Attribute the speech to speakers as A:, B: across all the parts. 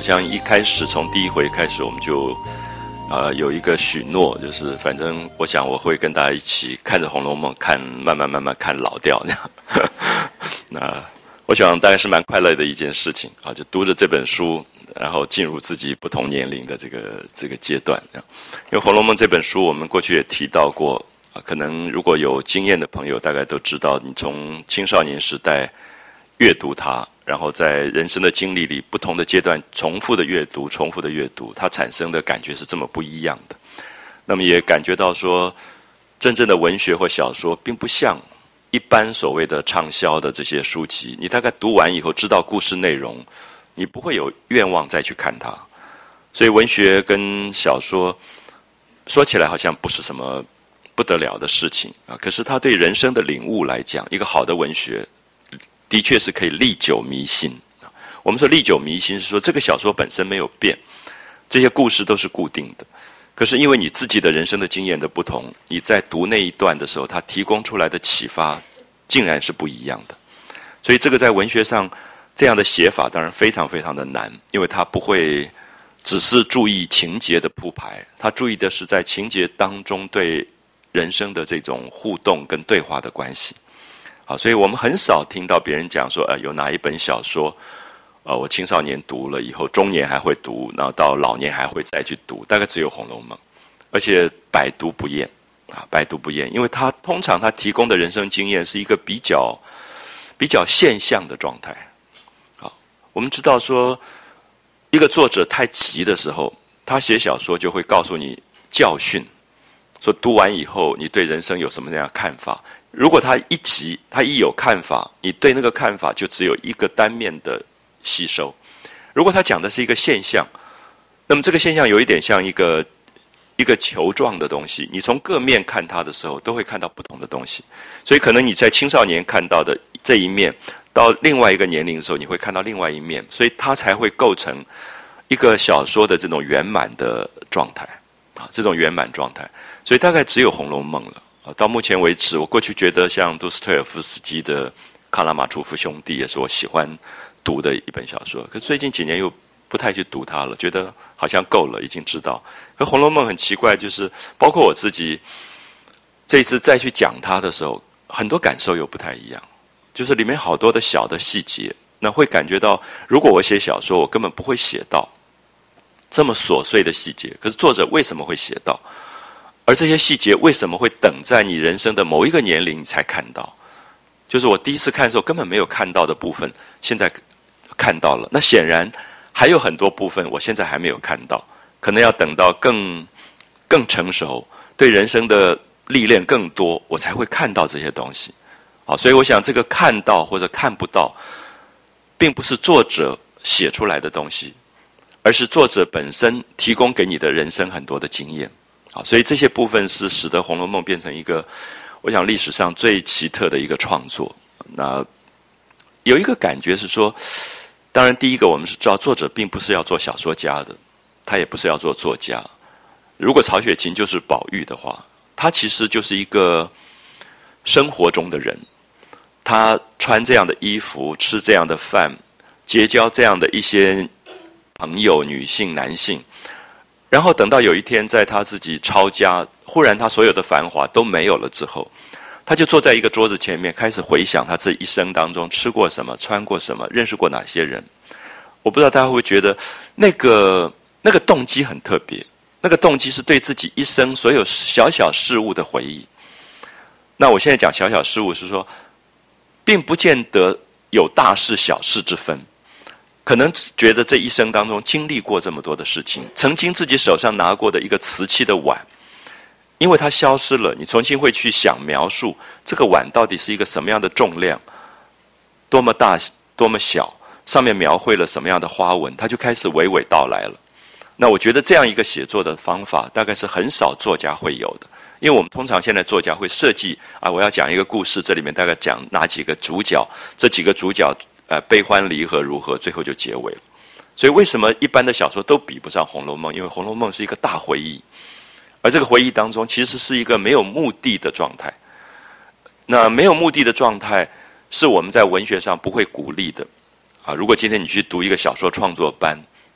A: 像一开始从第一回开始，我们就有一个许诺，就是反正我想我会跟大家一起看着《红楼梦》看，慢慢看老掉这样。那我想大概是蛮快乐的一件事情啊，就读着这本书，然后进入自己不同年龄的这个阶段。因为《红楼梦》这本书，我们过去也提到过啊，可能如果有经验的朋友，大概都知道，你从青少年时代阅读它，然后在人生的经历里不同的阶段重复的阅读，它产生的感觉是这么不一样的。那么也感觉到说，真正的文学或小说并不像一般所谓的畅销的这些书籍，你大概读完以后知道故事内容，你不会有愿望再去看它。所以文学跟小说说起来好像不是什么不得了的事情啊，可是它对人生的领悟来讲，一个好的文学的确是可以历久弥新。我们说历久弥新是说这个小说本身没有变，这些故事都是固定的，可是因为你自己的人生的经验的不同，你在读那一段的时候，它提供出来的启发竟然是不一样的。所以这个在文学上这样的写法当然非常非常的难，因为它不会只是注意情节的铺排，它注意的是在情节当中对人生的这种互动跟对话的关系。好，所以我们很少听到别人讲说，有哪一本小说，我青少年读了以后，中年还会读，然后到老年还会再去读，大概只有《红楼梦》，而且百读不厌啊，百读不厌，因为它通常它提供的人生经验是一个比较现象的状态。好，我们知道说，一个作者太急的时候，他写小说就会告诉你教训，说读完以后你对人生有什么样的看法。如果他一急，他一有看法，你对那个看法就只有一个单面的吸收。如果他讲的是一个现象，那么这个现象有一点像一个球状的东西，你从各面看它的时候，都会看到不同的东西。所以可能你在青少年看到的这一面，到另外一个年龄的时候，你会看到另外一面，所以它才会构成一个小说的这种圆满的状态啊，这种圆满状态。所以大概只有《红楼梦》了。到目前为止，我过去觉得像杜斯托耶夫斯基的《卡拉马佐夫兄弟》也是我喜欢读的一本小说，可是最近几年又不太去读它了，觉得好像够了，已经知道。可《红楼梦》很奇怪，就是包括我自己这一次再去讲它的时候，很多感受又不太一样，就是里面好多的小的细节，那会感觉到，如果我写小说，我根本不会写到这么琐碎的细节，可是作者为什么会写到？而这些细节为什么会等在你人生的某一个年龄你才看到？就是我第一次看的时候根本没有看到的部分，现在看到了。那显然还有很多部分我现在还没有看到，可能要等到更成熟，对人生的历练更多，我才会看到这些东西。好，所以我想这个看到或者看不到，并不是作者写出来的东西，而是作者本身提供给你的人生很多的经验。好，所以这些部分是使得《红楼梦》变成一个，我想历史上最奇特的一个创作。那有一个感觉是说，当然第一个我们是知道作者并不是要做小说家的，他也不是要做作家。如果曹雪芹就是宝玉的话，他其实就是一个生活中的人，他穿这样的衣服，吃这样的饭，结交这样的一些朋友，女性、男性。然后等到有一天在他自己抄家，忽然他所有的繁华都没有了之后，他就坐在一个桌子前面，开始回想他这一生当中吃过什么，穿过什么，认识过哪些人。我不知道大家会不会觉得那个动机很特别，那个动机是对自己一生所有小小事物的回忆。那我现在讲小小事物是说，并不见得有大事小事之分，可能觉得这一生当中经历过这么多的事情，曾经自己手上拿过的一个瓷器的碗，因为它消失了，你重新会去想描述这个碗到底是一个什么样的重量，多么大多么小，上面描绘了什么样的花纹，它就开始娓娓道来了。那我觉得这样一个写作的方法大概是很少作家会有的，因为我们通常现在作家会设计我要讲一个故事，这里面大概讲哪几个主角，这几个主角悲欢离合如何，最后就结尾了。所以为什么一般的小说都比不上《红楼梦》？因为《红楼梦》是一个大回忆，而这个回忆当中其实是一个没有目的的状态。那没有目的的状态是我们在文学上不会鼓励的如果今天你去读一个小说创作班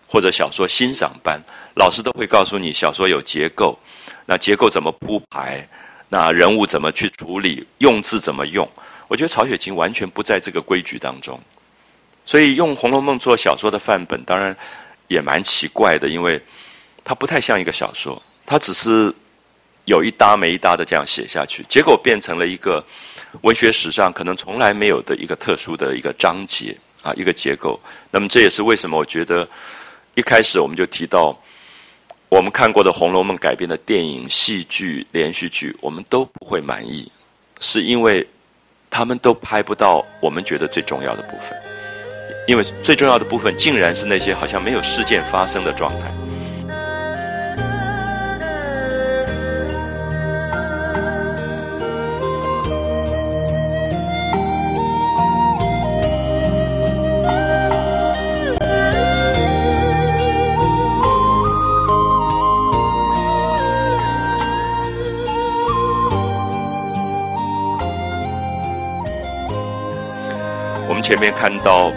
A: 或者小说欣赏班，老师都会告诉你小说有结构，那结构怎么铺排，那人物怎么去处理，用字怎么用。我觉得曹雪芹完全不在这个规矩当中，所以用《红楼梦》做小说的范本，当然也蛮奇怪的，因为它不太像一个小说，它只是有一搭没一搭的这样写下去，结果变成了一个文学史上可能从来没有的一个特殊的一个章节啊，一个结构。那么这也是为什么我觉得一开始我们就提到，我们看过的《红楼梦》改编的电影、戏剧、连续剧，我们都不会满意，是因为他们都拍不到我们觉得最重要的部分，因为最重要的部分竟然是那些好像没有事件发生的状态。我们前面看到，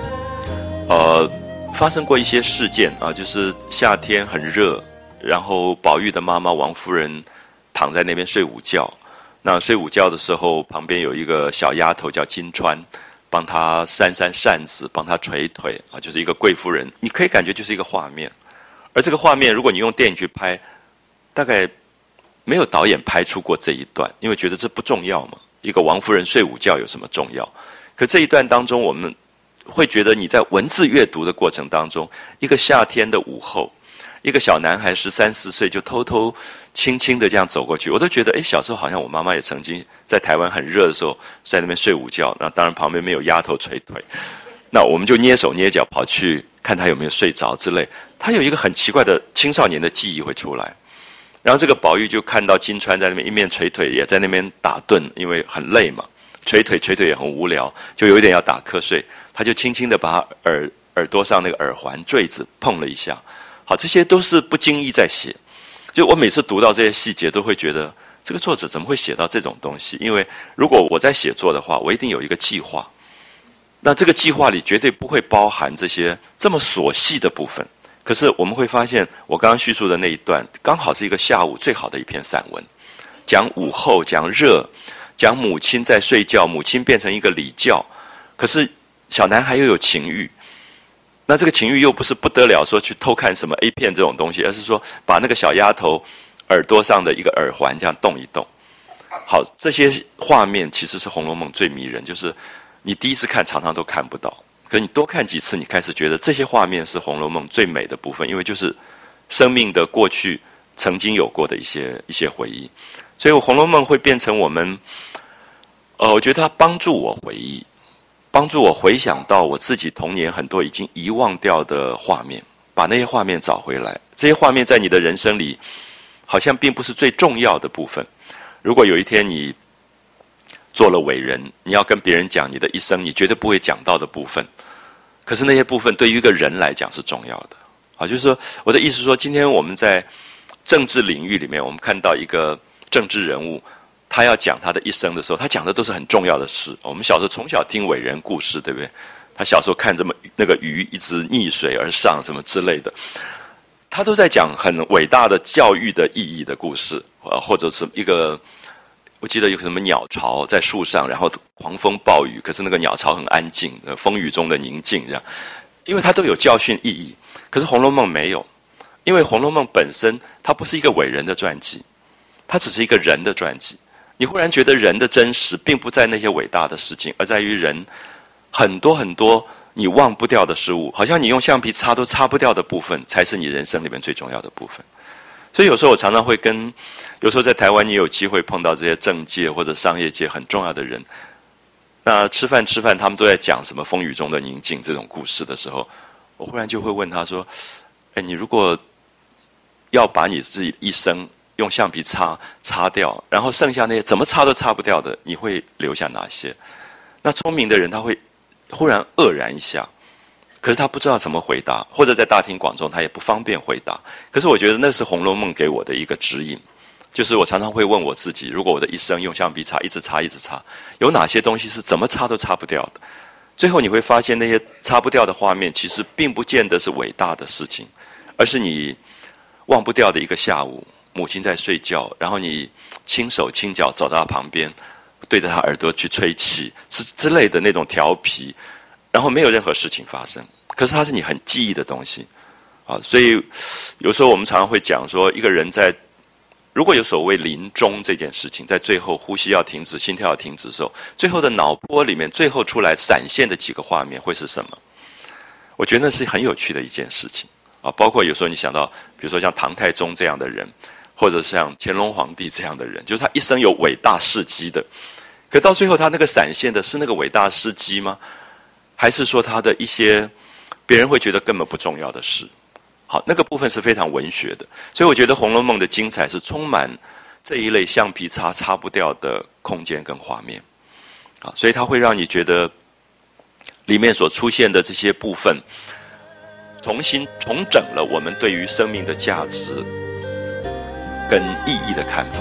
A: 发生过一些事件啊，就是夏天很热，然后宝玉的妈妈王夫人躺在那边睡午觉。那睡午觉的时候，旁边有一个小丫头叫金钏，帮她扇扇子，帮她捶腿啊，就是一个贵妇人。你可以感觉就是一个画面，而这个画面，如果你用电影去拍，大概没有导演拍出过这一段，因为觉得这不重要嘛。一个王夫人睡午觉有什么重要？可这一段当中，我们会觉得你在文字阅读的过程当中，一个夏天的午后，一个小男孩13、14岁就偷偷轻轻的这样走过去，我都觉得，小时候好像我妈妈也曾经在台湾很热的时候在那边睡午觉，那当然旁边没有丫头捶腿，那我们就捏手捏脚跑去看他有没有睡着之类。他有一个很奇怪的青少年的记忆会出来，然后这个宝玉就看到金钏在那边一面捶腿，也在那边打盹，因为很累嘛。捶腿也很无聊，就有一点要打瞌睡，他就轻轻的把他耳朵上那个耳环坠子碰了一下。好，这些都是不经意在写。就我每次读到这些细节，都会觉得这个作者怎么会写到这种东西？因为如果我在写作的话，我一定有一个计划，那这个计划里绝对不会包含这些这么琐细的部分。可是我们会发现，我刚刚叙述的那一段，刚好是一个下午最好的一篇散文，讲午后，讲热。讲母亲在睡觉，母亲变成一个礼教，可是小男孩又有情欲，那这个情欲又不是不得了，说去偷看什么 A 片这种东西，而是说把那个小丫头耳朵上的一个耳环这样动一动。好，这些画面其实是《红楼梦》最迷人，就是你第一次看常常都看不到，可你多看几次，你开始觉得这些画面是《红楼梦》最美的部分，因为就是生命的过去曾经有过的一些回忆。所以《红楼梦》会变成我们，我觉得它帮助我回忆，帮助我回想到我自己童年很多已经遗忘掉的画面，把那些画面找回来。这些画面在你的人生里，好像并不是最重要的部分。如果有一天你做了伟人，你要跟别人讲你的一生，你绝对不会讲到的部分，可是那些部分对于一个人来讲是重要的。好，就是说，我的意思是说，今天我们在政治领域里面，我们看到一个政治人物，他要讲他的一生的时候，他讲的都是很重要的事。我们小时候从小听伟人故事，对不对？他小时候看这么那个鱼一直逆水而上，什么之类的，他都在讲很伟大的教育的意义的故事，或者是一个，我记得有什么鸟巢在树上，然后狂风暴雨，可是那个鸟巢很安静，风雨中的宁静，这样，因为它都有教训意义。可是《红楼梦》没有，因为《红楼梦》本身它不是一个伟人的传记。它只是一个人的传记，你忽然觉得人的真实并不在那些伟大的事情，而在于人很多很多你忘不掉的事物，好像你用橡皮擦都擦不掉的部分，才是你人生里面最重要的部分。所以有时候我常常会有时候在台湾你有机会碰到这些政界或者商业界很重要的人，那吃饭他们都在讲什么风雨中的宁静这种故事的时候，我忽然就会问他说，你如果要把你自己一生用橡皮擦掉，然后剩下那些怎么擦都擦不掉的，你会留下哪些？那聪明的人他会忽然愕然一下，可是他不知道怎么回答，或者在大庭广众他也不方便回答。可是我觉得那是《红楼梦》给我的一个指引，就是我常常会问我自己，如果我的一生用橡皮擦一直擦，有哪些东西是怎么擦都擦不掉的？ 最后你会发现那些擦不掉的画面，其实并不见得是伟大的事情，而是你忘不掉的一个下午，母亲在睡觉，然后你轻手轻脚走到她旁边，对着她耳朵去吹气之类的那种调皮，然后没有任何事情发生，可是它是你很记忆的东西啊。所以有时候我们常常会讲说，一个人如果有所谓临终这件事情，在最后呼吸要停止、心跳要停止的时候，最后的脑波里面最后出来闪现的几个画面会是什么？我觉得那是很有趣的一件事情啊。包括有时候你想到，比如说像唐太宗这样的人，或者像乾隆皇帝这样的人，就是他一生有伟大事迹的，可到最后他那个闪现的是那个伟大事迹吗？还是说他的一些别人会觉得根本不重要的事？好，那个部分是非常文学的，所以我觉得《红楼梦》的精彩是充满这一类橡皮擦不掉的空间跟画面，啊，所以它会让你觉得里面所出现的这些部分，重新重整了我们对于生命的价值跟意义的看法。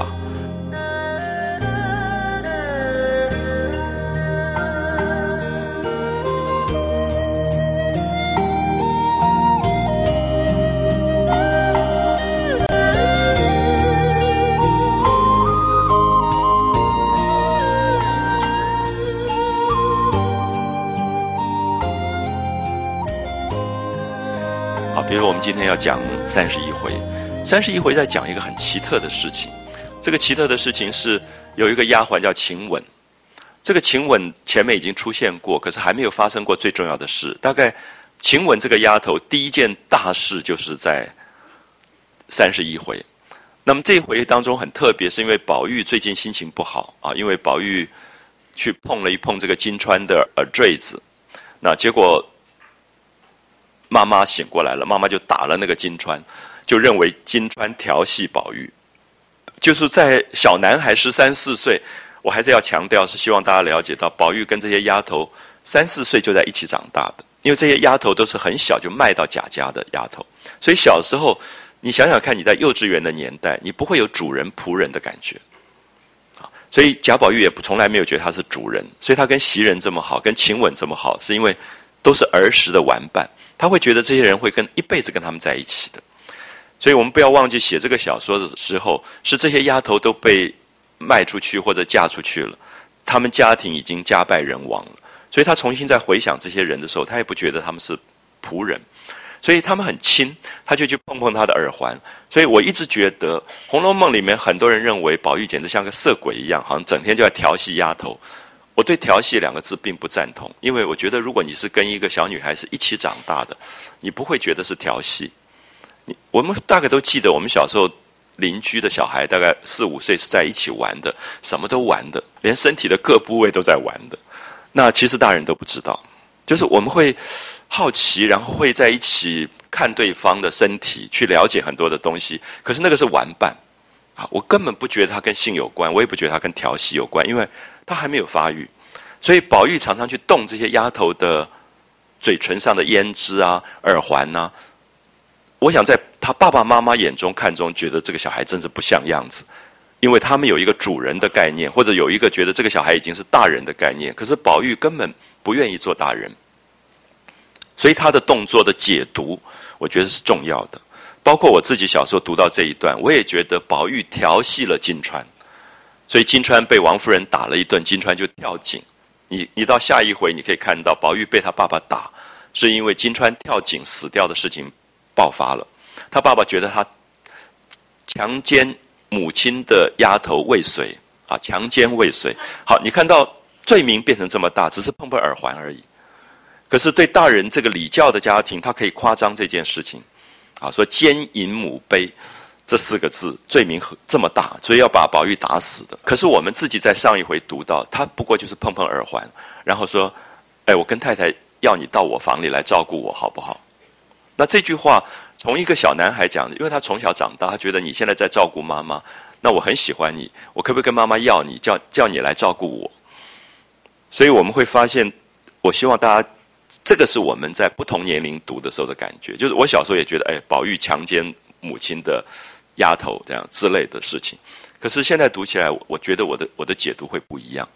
A: 比如我们今天要讲31回，31回在讲一个很奇特的事情。这个奇特的事情是有一个丫鬟叫晴雯，这个晴雯前面已经出现过，可是还没有发生过最重要的事。大概晴雯这个丫头第一件大事就是在31回。那么这一回当中很特别，是因为宝玉最近心情不好啊，因为宝玉去碰了一碰这个金钏的耳坠子，那结果妈妈醒过来了，妈妈就打了那个金钏，就认为金钏调戏宝玉。就是在小男孩13、14岁，我还是要强调，是希望大家了解到，宝玉跟这些丫头3、4岁就在一起长大的，因为这些丫头都是很小就卖到贾家的丫头，所以小时候你想想看，你在幼稚园的年代，你不会有主人仆人的感觉，所以贾宝玉也从来没有觉得他是主人，所以他跟袭人这么好，跟晴雯这么好，是因为都是儿时的玩伴。他会觉得这些人会一辈子跟他们在一起的，所以我们不要忘记写这个小说的时候，是这些丫头都被卖出去或者嫁出去了，他们家庭已经家败人亡了，所以他重新在回想这些人的时候，他也不觉得他们是仆人，所以他们很亲，他就去碰碰他的耳环。所以我一直觉得《红楼梦》里面很多人认为宝玉简直像个色鬼一样，好像整天就在调戏丫头。我对调戏2个字并不赞同，因为我觉得如果你是跟一个小女孩是一起长大的，你不会觉得是调戏。我们大概都记得，我们小时候邻居的小孩大概4、5岁是在一起玩的，什么都玩的，连身体的各部位都在玩的。那其实大人都不知道，就是我们会好奇，然后会在一起看对方的身体，去了解很多的东西。可是那个是玩伴啊，我根本不觉得它跟性有关，我也不觉得它跟调戏有关，因为他还没有发育，所以宝玉常常去动这些丫头的嘴唇上的胭脂啊、耳环啊。我想在他爸爸妈妈眼中看中，觉得这个小孩真是不像样子，因为他们有一个主人的概念，或者有一个觉得这个小孩已经是大人的概念。可是宝玉根本不愿意做大人，所以他的动作的解读，我觉得是重要的。包括我自己小时候读到这一段，我也觉得宝玉调戏了金钏。所以金钏被王夫人打了一顿，金钏就跳井。你到下一回，你可以看到宝玉被他爸爸打，是因为金钏跳井死掉的事情爆发了。他爸爸觉得他强奸母亲的丫头未遂啊，强奸未遂。好，你看到罪名变成这么大，只是碰碰耳环而已。可是对大人这个礼教的家庭，他可以夸张这件事情啊，说奸淫母卑。这4个字罪名这么大，所以要把宝玉打死的。可是我们自己在上一回读到，他不过就是碰碰耳环，然后说：“哎，我跟太太要你到我房里来照顾我，好不好？”那这句话从一个小男孩讲的，因为他从小长大，他觉得你现在在照顾妈妈，那我很喜欢你，我可不可以跟妈妈要你，叫你来照顾我？所以我们会发现，我希望大家，这个是我们在不同年龄读的时候的感觉。就是我小时候也觉得，哎，宝玉强奸母亲的丫头这样之类的事情，可是现在读起来，我觉得我的解读会不一样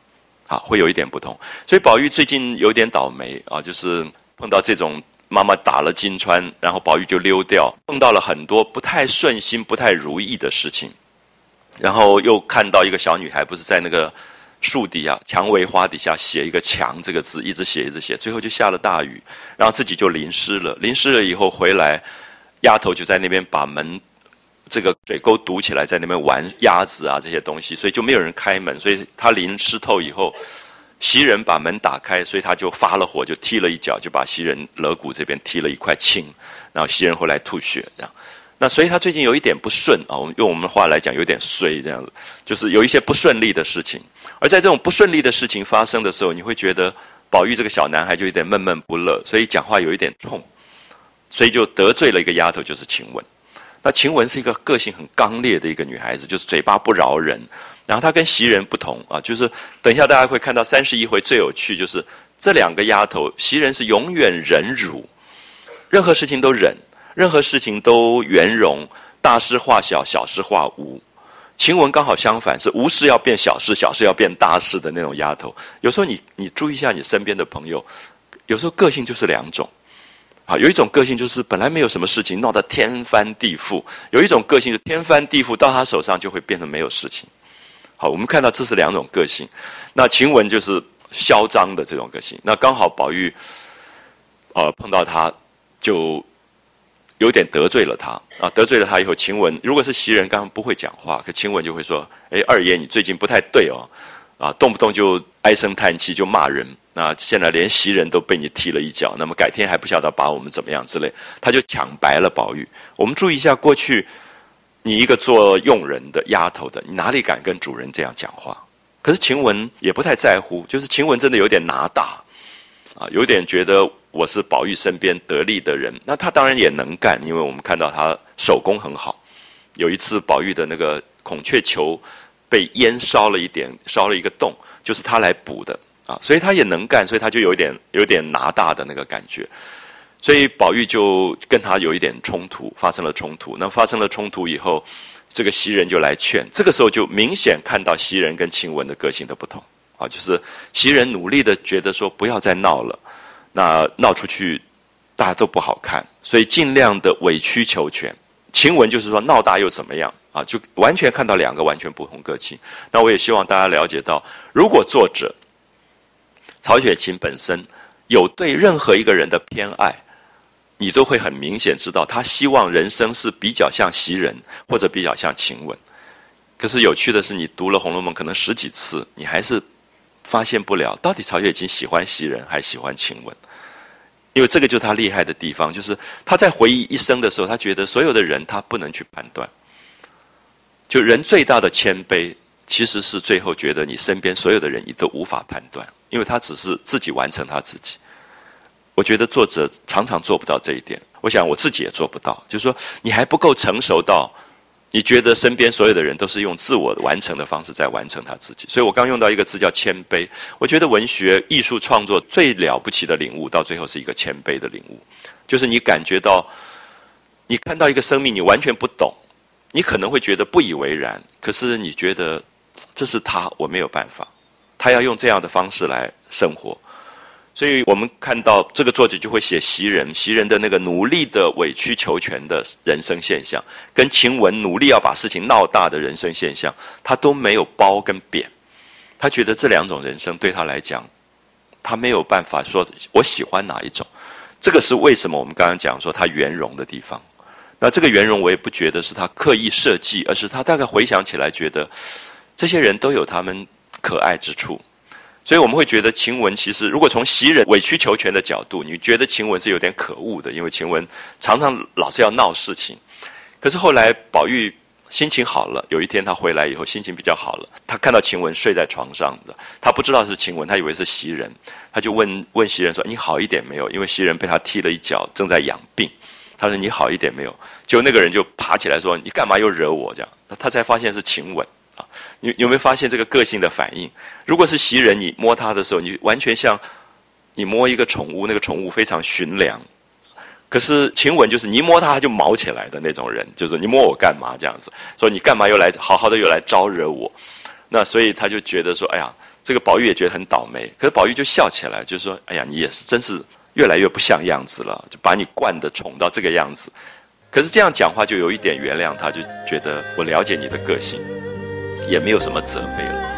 A: 会有一点不同。所以宝玉最近有点倒霉啊，就是碰到这种妈妈打了金钏，然后宝玉就溜掉，碰到了很多不太顺心、不太如意的事情。然后又看到一个小女孩，不是在那个树底下蔷薇花底下写一个墙这个字，一直写一直写，最后就下了大雨，然后自己就淋湿了。淋湿了以后回来，丫头就在那边把门这个水沟堵起来，在那边玩鸭子啊这些东西，所以就没有人开门，所以她淋湿透以后，袭人把门打开，所以他就发了火，就踢了一脚，就把袭人肋骨这边踢了一块青，然后袭人后来吐血这样。那所以他最近有一点不顺啊，我们用我们的话来讲，有点衰这样子，就是有一些不顺利的事情。而在这种不顺利的事情发生的时候，你会觉得宝玉这个小男孩就有点闷闷不乐，所以讲话有一点冲，所以就得罪了一个丫头，就是晴雯。那晴雯是一个个性很刚烈的一个女孩子，就是嘴巴不饶人。然后她跟袭人不同啊，就是等一下大家会看到31回最有趣，就是这两个丫头，袭人是永远忍辱，任何事情都忍。任何事情都圆融，大事化小，小事化无。晴雯刚好相反，是无事要变小事，小事要变大事的那种丫头。有时候你注意一下你身边的朋友，有时候个性就是两种。有一种个性就是本来没有什么事情，闹得天翻地覆；有一种个性是天翻地覆，到他手上就会变成没有事情。好，我们看到这是两种个性。那晴雯就是嚣张的这种个性。那刚好宝玉碰到他就有点得罪了他啊，得罪了他以后，晴雯如果是袭人，刚刚不会讲话，可晴雯就会说：“哎，二爷你最近不太对哦，啊，动不动就唉声叹气，就骂人。那现在连袭人都被你踢了一脚，那么改天还不晓得把我们怎么样之类。”他就抢白了宝玉。我们注意一下，过去你一个做佣人的丫头的，你哪里敢跟主人这样讲话？可是晴雯也不太在乎，就是晴雯真的有点拿大啊，有点觉得我是宝玉身边得力的人。那他当然也能干，因为我们看到他手工很好。有一次宝玉的那个孔雀球被烟烧了一点，烧了一个洞，就是他来补的啊，所以他也能干，所以他就有点拿大的那个感觉。所以宝玉就跟他有一点冲突，发生了冲突。那发生了冲突以后，这个袭人就来劝，这个时候就明显看到袭人跟晴雯的个性的不同啊，就是袭人努力的觉得说不要再闹了，那闹出去大家都不好看，所以尽量的委曲求全。晴雯就是说闹大又怎么样啊，就完全看到两个完全不同个性。那我也希望大家了解到，如果作者曹雪芹本身有对任何一个人的偏爱，你都会很明显知道他希望人生是比较像袭人或者比较像晴雯。可是有趣的是，你读了《红楼梦》可能10几次，你还是发现不了到底曹雪芹喜欢袭人还喜欢晴雯。因为这个就是他厉害的地方，就是他在回忆一生的时候，他觉得所有的人他不能去判断。就人最大的谦卑，其实是最后觉得你身边所有的人你都无法判断，因为他只是自己完成他自己。我觉得作者常常做不到这一点，我想我自己也做不到，就是说你还不够成熟到你觉得身边所有的人都是用自我完成的方式在完成他自己。所以我刚用到一个字叫谦卑。我觉得文学艺术创作最了不起的领悟，到最后是一个谦卑的领悟，就是你感觉到你看到一个生命你完全不懂，你可能会觉得不以为然，可是你觉得这是他，我没有办法，他要用这样的方式来生活。所以我们看到这个作者就会写袭人的那个努力的委曲求全的人生现象，跟晴雯努力要把事情闹大的人生现象，他都没有褒跟贬。他觉得这两种人生对他来讲，他没有办法说我喜欢哪一种。这个是为什么我们刚刚讲说他圆融的地方。那这个圆融我也不觉得是他刻意设计，而是他大概回想起来觉得这些人都有他们可爱之处。所以我们会觉得晴雯其实如果从袭人委曲求全的角度，你觉得晴雯是有点可恶的，因为晴雯常常老是要闹事情。可是后来宝玉心情好了，有一天他回来以后心情比较好了，他看到晴雯睡在床上的，他不知道是晴雯，他以为是袭人，他就问袭人说你好一点没有，因为袭人被他踢了一脚，正在养病。他说你好一点没有，结果那个人就爬起来说你干嘛又惹我这样，他才发现是晴雯。你有没有发现这个个性的反应？如果是袭人，你摸他的时候，你完全像你摸一个宠物，那个宠物非常驯良。可是晴雯就是你一摸他就毛起来的那种人，就是你摸我干嘛这样子，说你干嘛又来好好的又来招惹我。那所以他就觉得说，哎呀， 这个宝玉也觉得很倒霉，可是宝玉就笑起来，就说：“哎呀，你也是，真是越来越不像样子了，就把你惯得宠到这个样子。”可是这样讲话就有一点原谅他，就觉得我了解你的个性，也没有什么责备了。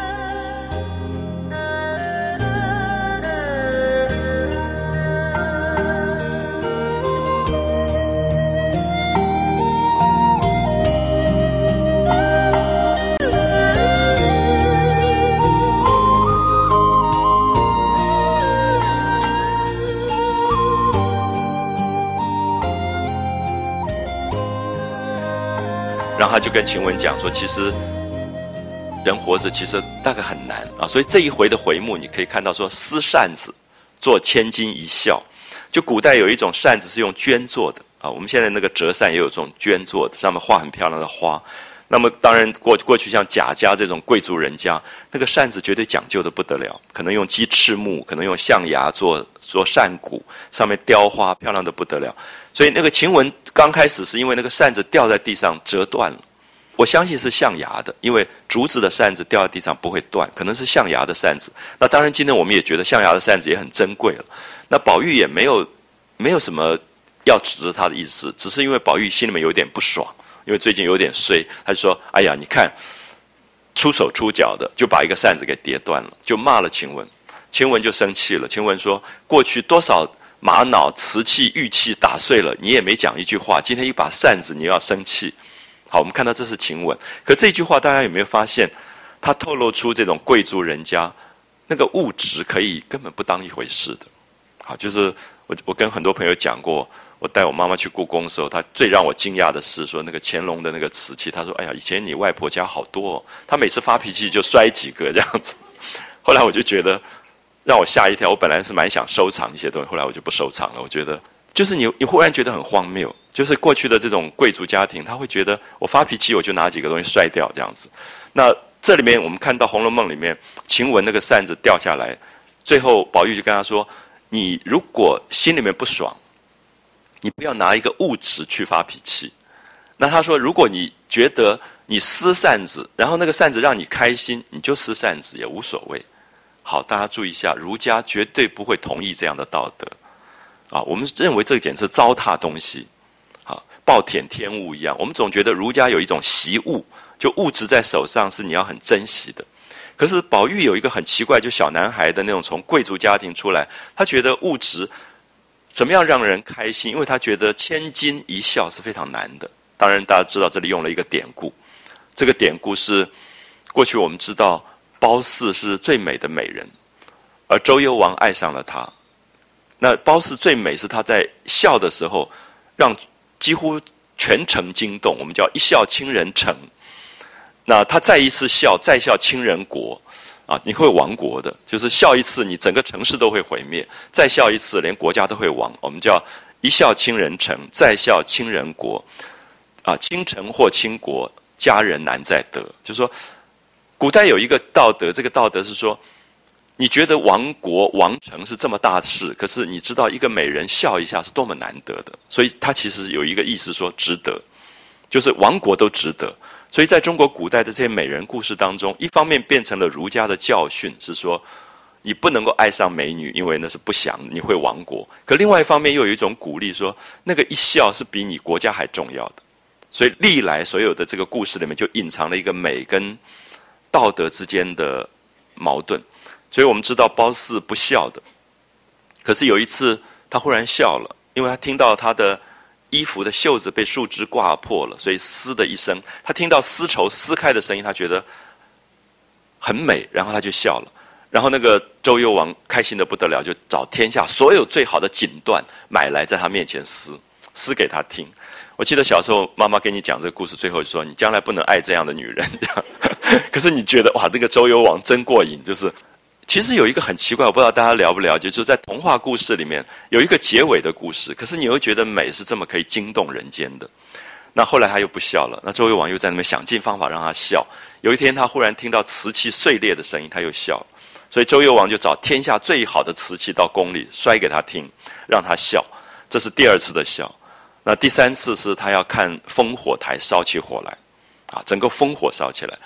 A: 然后他就跟晴雯讲说，其实人活着其实大概很难啊，所以这一回的回目你可以看到说，撕扇子做千金一笑。就古代有一种扇子是用绢做的啊，我们现在那个折扇也有这种绢做的，上面画很漂亮的花。那么当然过去像贾家这种贵族人家，那个扇子绝对讲究的不得了，可能用鸡翅木，可能用象牙做扇骨，上面雕花，漂亮的不得了。所以那个晴雯刚开始是因为那个扇子掉在地上折断了，我相信是象牙的，因为竹子的扇子掉在地上不会断，可能是象牙的扇子。那当然今天我们也觉得象牙的扇子也很珍贵了。那宝玉也没有什么要指责他的意思，只是因为宝玉心里面有点不爽，因为最近有点衰，他就说：“哎呀，你看出手出脚的，就把一个扇子给跌断了，就骂了晴雯。晴雯就生气了，晴雯说：过去多少玛瑙、瓷器、玉器打碎了，你也没讲一句话，今天一把扇子你又要生气。”好，我们看到这是晴雯，可这句话大家有没有发现，它透露出这种贵族人家那个物质可以根本不当一回事的。好，就是我跟很多朋友讲过，我带我妈妈去故宫的时候，她最让我惊讶的是说那个乾隆的那个瓷器，她说：“哎呀，以前你外婆家好多哦，她每次发脾气就摔几个这样子。”后来我就觉得让我吓一跳，我本来是蛮想收藏一些东西，后来我就不收藏了。我觉得就是你忽然觉得很荒谬，就是过去的这种贵族家庭，他会觉得我发脾气我就拿几个东西摔掉这样子。那这里面我们看到《红楼梦》里面晴雯那个扇子掉下来，最后宝玉就跟他说：“你如果心里面不爽，你不要拿一个物质去发脾气。”那他说，如果你觉得你撕扇子，然后那个扇子让你开心，你就撕扇子也无所谓。好，大家注意一下，儒家绝对不会同意这样的道德啊！我们认为这个简直是糟蹋东西，啊，暴殄天物一样。我们总觉得儒家有一种习物，就物质在手上是你要很珍惜的。可是宝玉有一个很奇怪，就小男孩的那种从贵族家庭出来，他觉得物质怎么样让人开心？因为他觉得千金一笑是非常难的。当然，大家知道这里用了一个典故，这个典故是过去我们知道褒姒是最美的美人，而周幽王爱上了她。那褒姒最美是她在笑的时候，让几乎全城惊动，我们叫一笑倾人城。那她再一次笑，再笑倾人国。啊，你会亡国的，就是笑一次，你整个城市都会毁灭；再笑一次，连国家都会亡。我们叫一笑倾人城，再笑倾人国。啊，倾城或倾国，佳人难再得。就是说，古代有一个道德，这个道德是说，你觉得亡国亡城是这么大事，可是你知道一个美人笑一下是多么难得的，所以它其实有一个意思说值得，就是亡国都值得。所以在中国古代的这些美人故事当中，一方面变成了儒家的教训，是说你不能够爱上美女，因为那是不祥，你会亡国。可另外一方面又有一种鼓励说，那个一笑是比你国家还重要的。所以历来所有的这个故事里面就隐藏了一个美跟道德之间的矛盾。所以我们知道褒姒不笑的，可是有一次她忽然笑了，因为她听到她的衣服的袖子被树枝挂破了，所以嘶的一声，她听到丝绸撕开的声音，她觉得很美，然后她就笑了。然后那个周幽王开心的不得了，就找天下所有最好的锦缎买来，在她面前撕给她听。我记得小时候妈妈跟你讲这个故事，最后就说你将来不能爱这样的女人这样。可是你觉得哇，那个周幽王真过瘾，就是其实有一个很奇怪，我不知道大家了不了解，就是在童话故事里面有一个结尾的故事，可是你又觉得美是这么可以惊动人间的。那后来他又不笑了，那周幽王又在那边想尽方法让他笑。有一天他忽然听到瓷器碎裂的声音，他又笑了。所以周幽王就找天下最好的瓷器到宫里摔给他听，让他笑。这是第二次的笑。那第三次是他要看烽火台烧起火来，啊，整个烽火烧起来。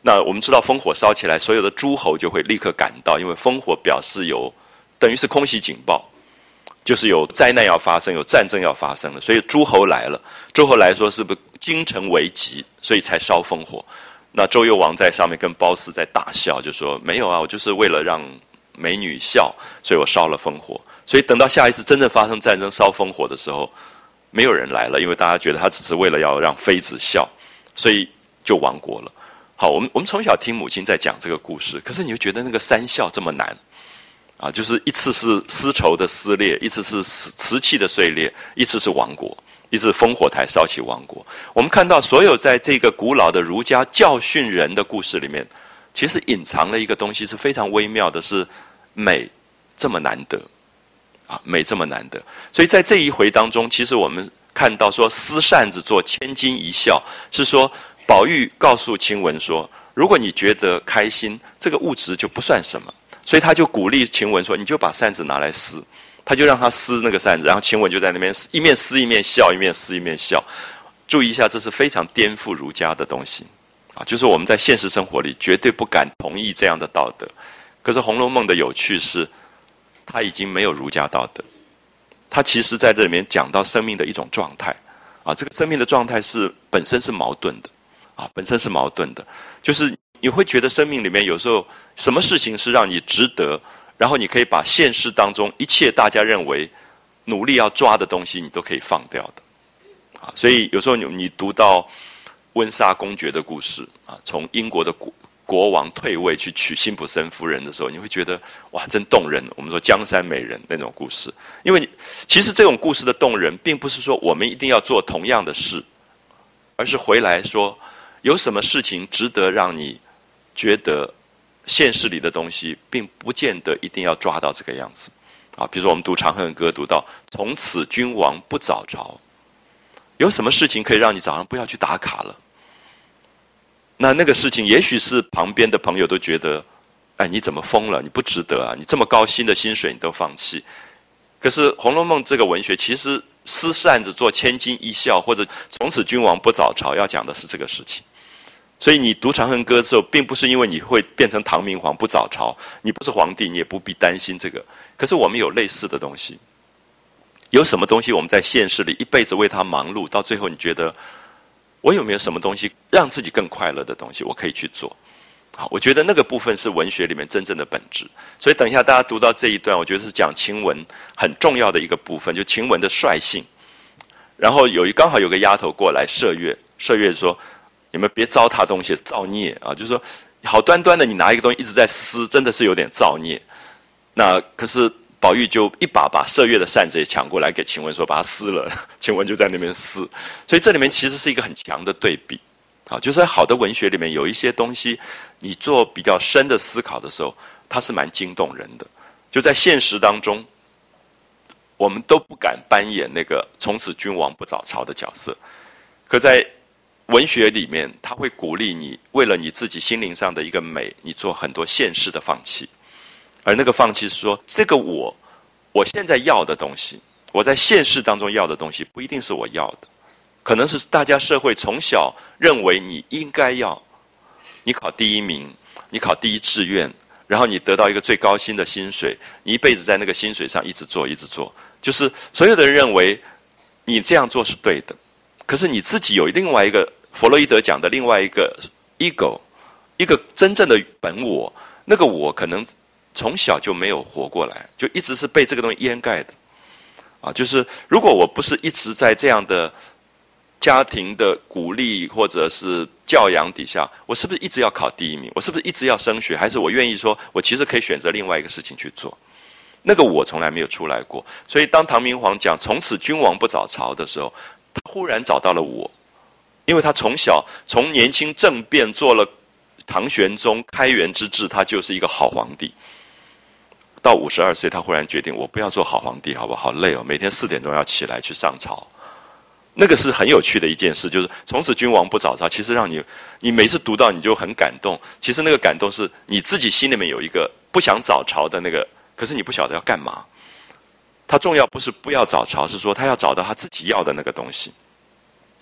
A: 那我们知道烽火烧起来，所有的诸侯就会立刻赶到，因为烽火表示有等于是空袭警报，就是有灾难要发生，有战争要发生了，所以诸侯来了。诸侯来说是不是京城危急，所以才烧烽火？那周幽王在上面跟褒姒在大笑，就说没有啊，我就是为了让美女笑，所以我烧了烽火。所以等到下一次真正发生战争烧烽火的时候，没有人来了，因为大家觉得他只是为了要让妃子笑，所以就亡国了。好，我们从小听母亲在讲这个故事，可是你会觉得那个三笑这么难啊，就是一次是丝绸的撕裂，一次是瓷器的碎裂，一次是亡国，一次烽火台烧起亡国。我们看到所有在这个古老的儒家教训人的故事里面，其实隐藏了一个东西是非常微妙的，是美这么难得啊，美这么难得。所以在这一回当中，其实我们看到说撕扇子做千金一笑，是说宝玉告诉晴雯说，如果你觉得开心，这个物质就不算什么。所以他就鼓励晴雯说，你就把扇子拿来撕。他就让他撕那个扇子，然后晴雯就在那边一面撕一面笑，一面撕一面笑。注意一下，这是非常颠覆儒家的东西啊，就是我们在现实生活里绝对不敢同意这样的道德。可是《红楼梦》的有趣是，它已经没有儒家道德，它其实在这里面讲到生命的一种状态啊，这个生命的状态是本身是矛盾的啊，本身是矛盾的，就是你会觉得生命里面有时候什么事情是让你值得，然后你可以把现实当中一切大家认为努力要抓的东西，你都可以放掉的啊。所以有时候你读到温莎公爵的故事啊，从英国的国王退位去娶辛普森夫人的时候，你会觉得哇，真动人。我们说江山美人那种故事，因为其实这种故事的动人，并不是说我们一定要做同样的事，而是回来说有什么事情值得让你觉得现实里的东西并不见得一定要抓到这个样子啊。比如说我们读《长恨歌》，读到从此君王不早朝，有什么事情可以让你早上不要去打卡了？那个事情也许是旁边的朋友都觉得，哎，你怎么疯了？你不值得啊！你这么高薪的薪水你都放弃。可是《红楼梦》这个文学其实撕扇子做千金一笑，或者从此君王不早朝，要讲的是这个事情。所以你读《长恨歌》的时候，并不是因为你会变成唐明皇不早朝，你不是皇帝，你也不必担心这个。可是我们有类似的东西，有什么东西我们在现实里一辈子为它忙碌，到最后你觉得我有没有什么东西让自己更快乐的东西，我可以去做？好，我觉得那个部分是文学里面真正的本质。所以等一下大家读到这一段，我觉得是讲晴雯很重要的一个部分，就晴雯的率性。然后刚好有个丫头过来麝月，麝月说，你们别糟蹋东西，造孽啊！就是说，好端端的你拿一个东西一直在撕，真的是有点造孽。那可是宝玉就一把把麝月的扇子也抢过来给晴雯说，把它撕了。晴雯就在那边撕，所以这里面其实是一个很强的对比啊。就是在好的文学里面有一些东西，你做比较深的思考的时候，它是蛮惊动人的。就在现实当中，我们都不敢扮演那个从此君王不早朝的角色，可在文学里面，他会鼓励你为了你自己心灵上的一个美，你做很多现实的放弃。而那个放弃是说，这个我现在要的东西，我在现实当中要的东西，不一定是我要的，可能是大家社会从小认为你应该要，你考第一名，你考第一志愿，然后你得到一个最高薪的薪水，你一辈子在那个薪水上一直做一直做，就是所有的人认为你这样做是对的，可是你自己有另外一个弗洛伊德讲的另外一个 ego， 一个真正的本我，那个我可能从小就没有活过来，就一直是被这个东西掩盖的啊。就是如果我不是一直在这样的家庭的鼓励或者是教养底下，我是不是一直要考第一名？我是不是一直要升学？还是我愿意说我其实可以选择另外一个事情去做？那个我从来没有出来过。所以当唐明皇讲从此君王不早朝的时候，他忽然找到了我，因为他从小从年轻政变做了唐玄宗开元之治，他就是一个好皇帝。到52岁，他忽然决定我不要做好皇帝，好不好？好累哦，每天4点钟要起来去上朝。那个是很有趣的一件事，就是从此君王不早朝，其实让你每次读到你就很感动。其实那个感动是你自己心里面有一个不想早朝的那个，可是你不晓得要干嘛。他重要不是不要早朝，是说他要找到他自己要的那个东西。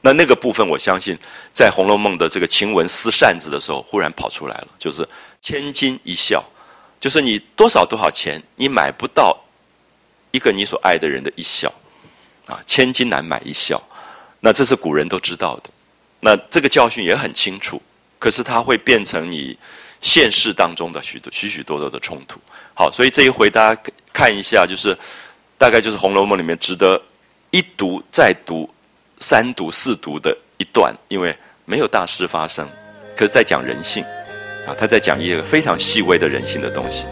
A: 那个部分，我相信在《红楼梦》的这个晴雯撕扇子的时候，忽然跑出来了，就是千金一笑，就是你多少钱，你买不到一个你所爱的人的一笑，千金难买一笑。那这是古人都知道的，那这个教训也很清楚，可是它会变成你现实当中的许许多多的冲突。好，所以这一回大家看一下，就是大概就是《红楼梦》里面值得一读再读、三读四读的一段，因为没有大事发生，可是在讲人性他在讲一个非常细微的人性的东西。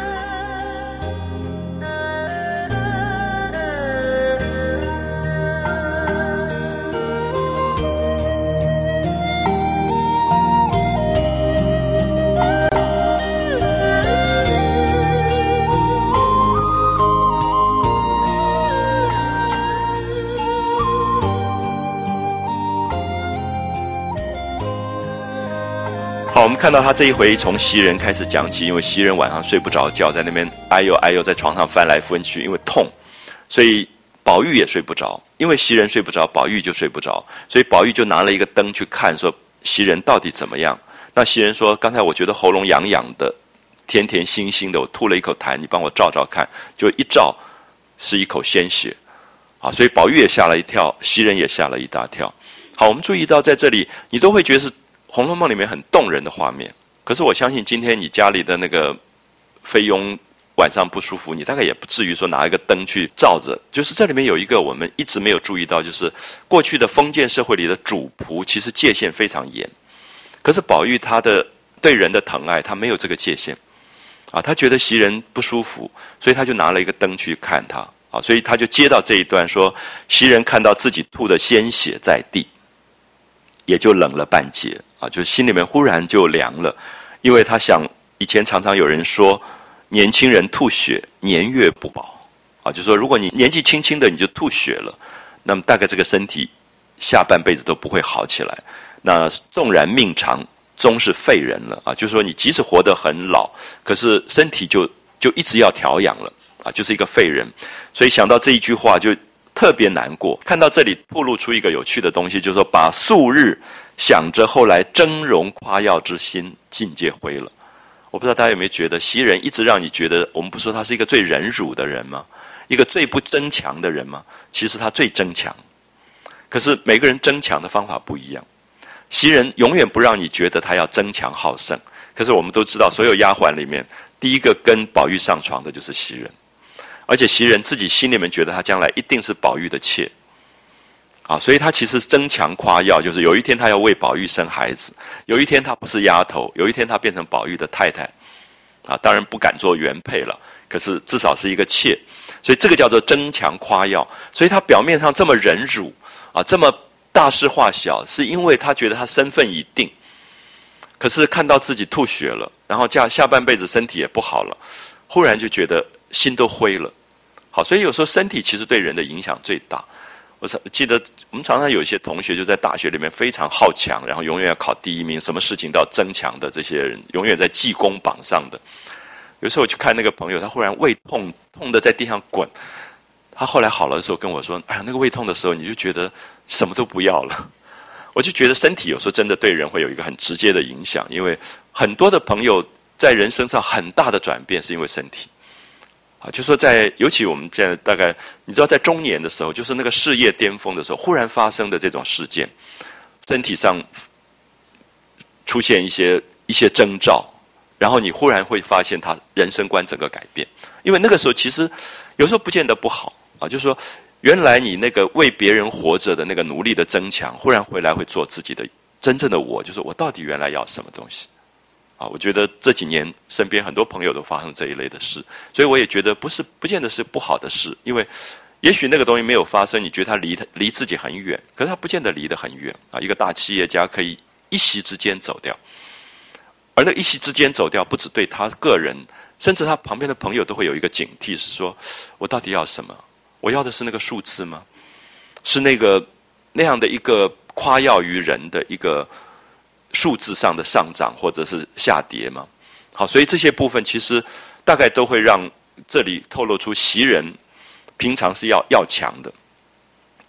A: 好，我们看到他这一回从袭人开始讲起，因为袭人晚上睡不着觉，在那边哎呦哎呦，在床上翻来翻去，因为痛，所以宝玉也睡不着。因为袭人睡不着，宝玉就睡不着，所以宝玉就拿了一个灯去看，说袭人到底怎么样？那袭人说：“刚才我觉得喉咙痒痒的，甜甜腥腥的，我吐了一口痰，你帮我照照看。”就一照，是一口鲜血，所以宝玉也吓了一跳，袭人也吓了一大跳。好，我们注意到在这里，你都会觉得是《红楼梦》里面很动人的画面，可是我相信今天你家里的那个菲佣晚上不舒服，你大概也不至于说拿一个灯去照着。就是这里面有一个我们一直没有注意到，就是过去的封建社会里的主仆其实界限非常严，可是宝玉他的对人的疼爱，他没有这个界限他觉得袭人不舒服，所以他就拿了一个灯去看他所以他就接到这一段说，袭人看到自己吐的鲜血在地，也就冷了半截就心里面忽然就凉了，因为他想以前常常有人说年轻人吐血年月不保就说如果你年纪轻轻的你就吐血了，那么大概这个身体下半辈子都不会好起来，那纵然命长终是废人了就是说你即使活得很老，可是身体就一直要调养了就是一个废人。所以想到这一句话就特别难过。看到这里暴露出一个有趣的东西，就是说把素日想着后来峥嵘夸耀之心尽皆灰了。我不知道大家有没有觉得袭人一直让你觉得，我们不说他是一个最忍辱的人吗？一个最不争强的人吗？其实他最争强，可是每个人争强的方法不一样。袭人永远不让你觉得他要争强好胜，可是我们都知道所有丫鬟里面第一个跟宝玉上床的就是袭人，而且袭人自己心里面觉得她将来一定是宝玉的妾所以她其实争强夸耀，就是有一天她要为宝玉生孩子，有一天她不是丫头，有一天她变成宝玉的太太当然不敢做原配了，可是至少是一个妾，所以这个叫做争强夸耀。所以她表面上这么忍辱这么大事化小，是因为她觉得她身份已定，可是看到自己吐血了，然后下半辈子身体也不好了，忽然就觉得心都灰了。好，所以有时候身体其实对人的影响最大。我记得我们常常有一些同学就在大学里面非常好强，然后永远要考第一名，什么事情都要争强的，这些人永远在记功榜上的。有时候我去看那个朋友，他忽然胃痛，痛的在地上滚，他后来好了的时候跟我说：“哎呀，那个胃痛的时候，你就觉得什么都不要了。”我就觉得身体有时候真的对人会有一个很直接的影响，因为很多的朋友在人身上很大的转变是因为身体就说尤其我们现在大概你知道在中年的时候，就是那个事业巅峰的时候，忽然发生的这种事件，身体上出现一些征兆，然后你忽然会发现他人生观整个改变。因为那个时候其实有时候不见得不好就是说原来你那个为别人活着的那个努力的增强，忽然回来会做自己的真正的我，就是我到底原来要什么东西我觉得这几年身边很多朋友都发生这一类的事，所以我也觉得不见得是不好的事，因为也许那个东西没有发生，你觉得他离自己很远，可是他不见得离得很远一个大企业家可以一夕之间走掉，而那一夕之间走掉，不只对他个人，甚至他旁边的朋友都会有一个警惕，是说我到底要什么？我要的是那个数字吗？是那样的一个夸耀于人的一个数字上的上涨或者是下跌吗？好，所以这些部分其实大概都会让这里透露出袭人平常是要强的，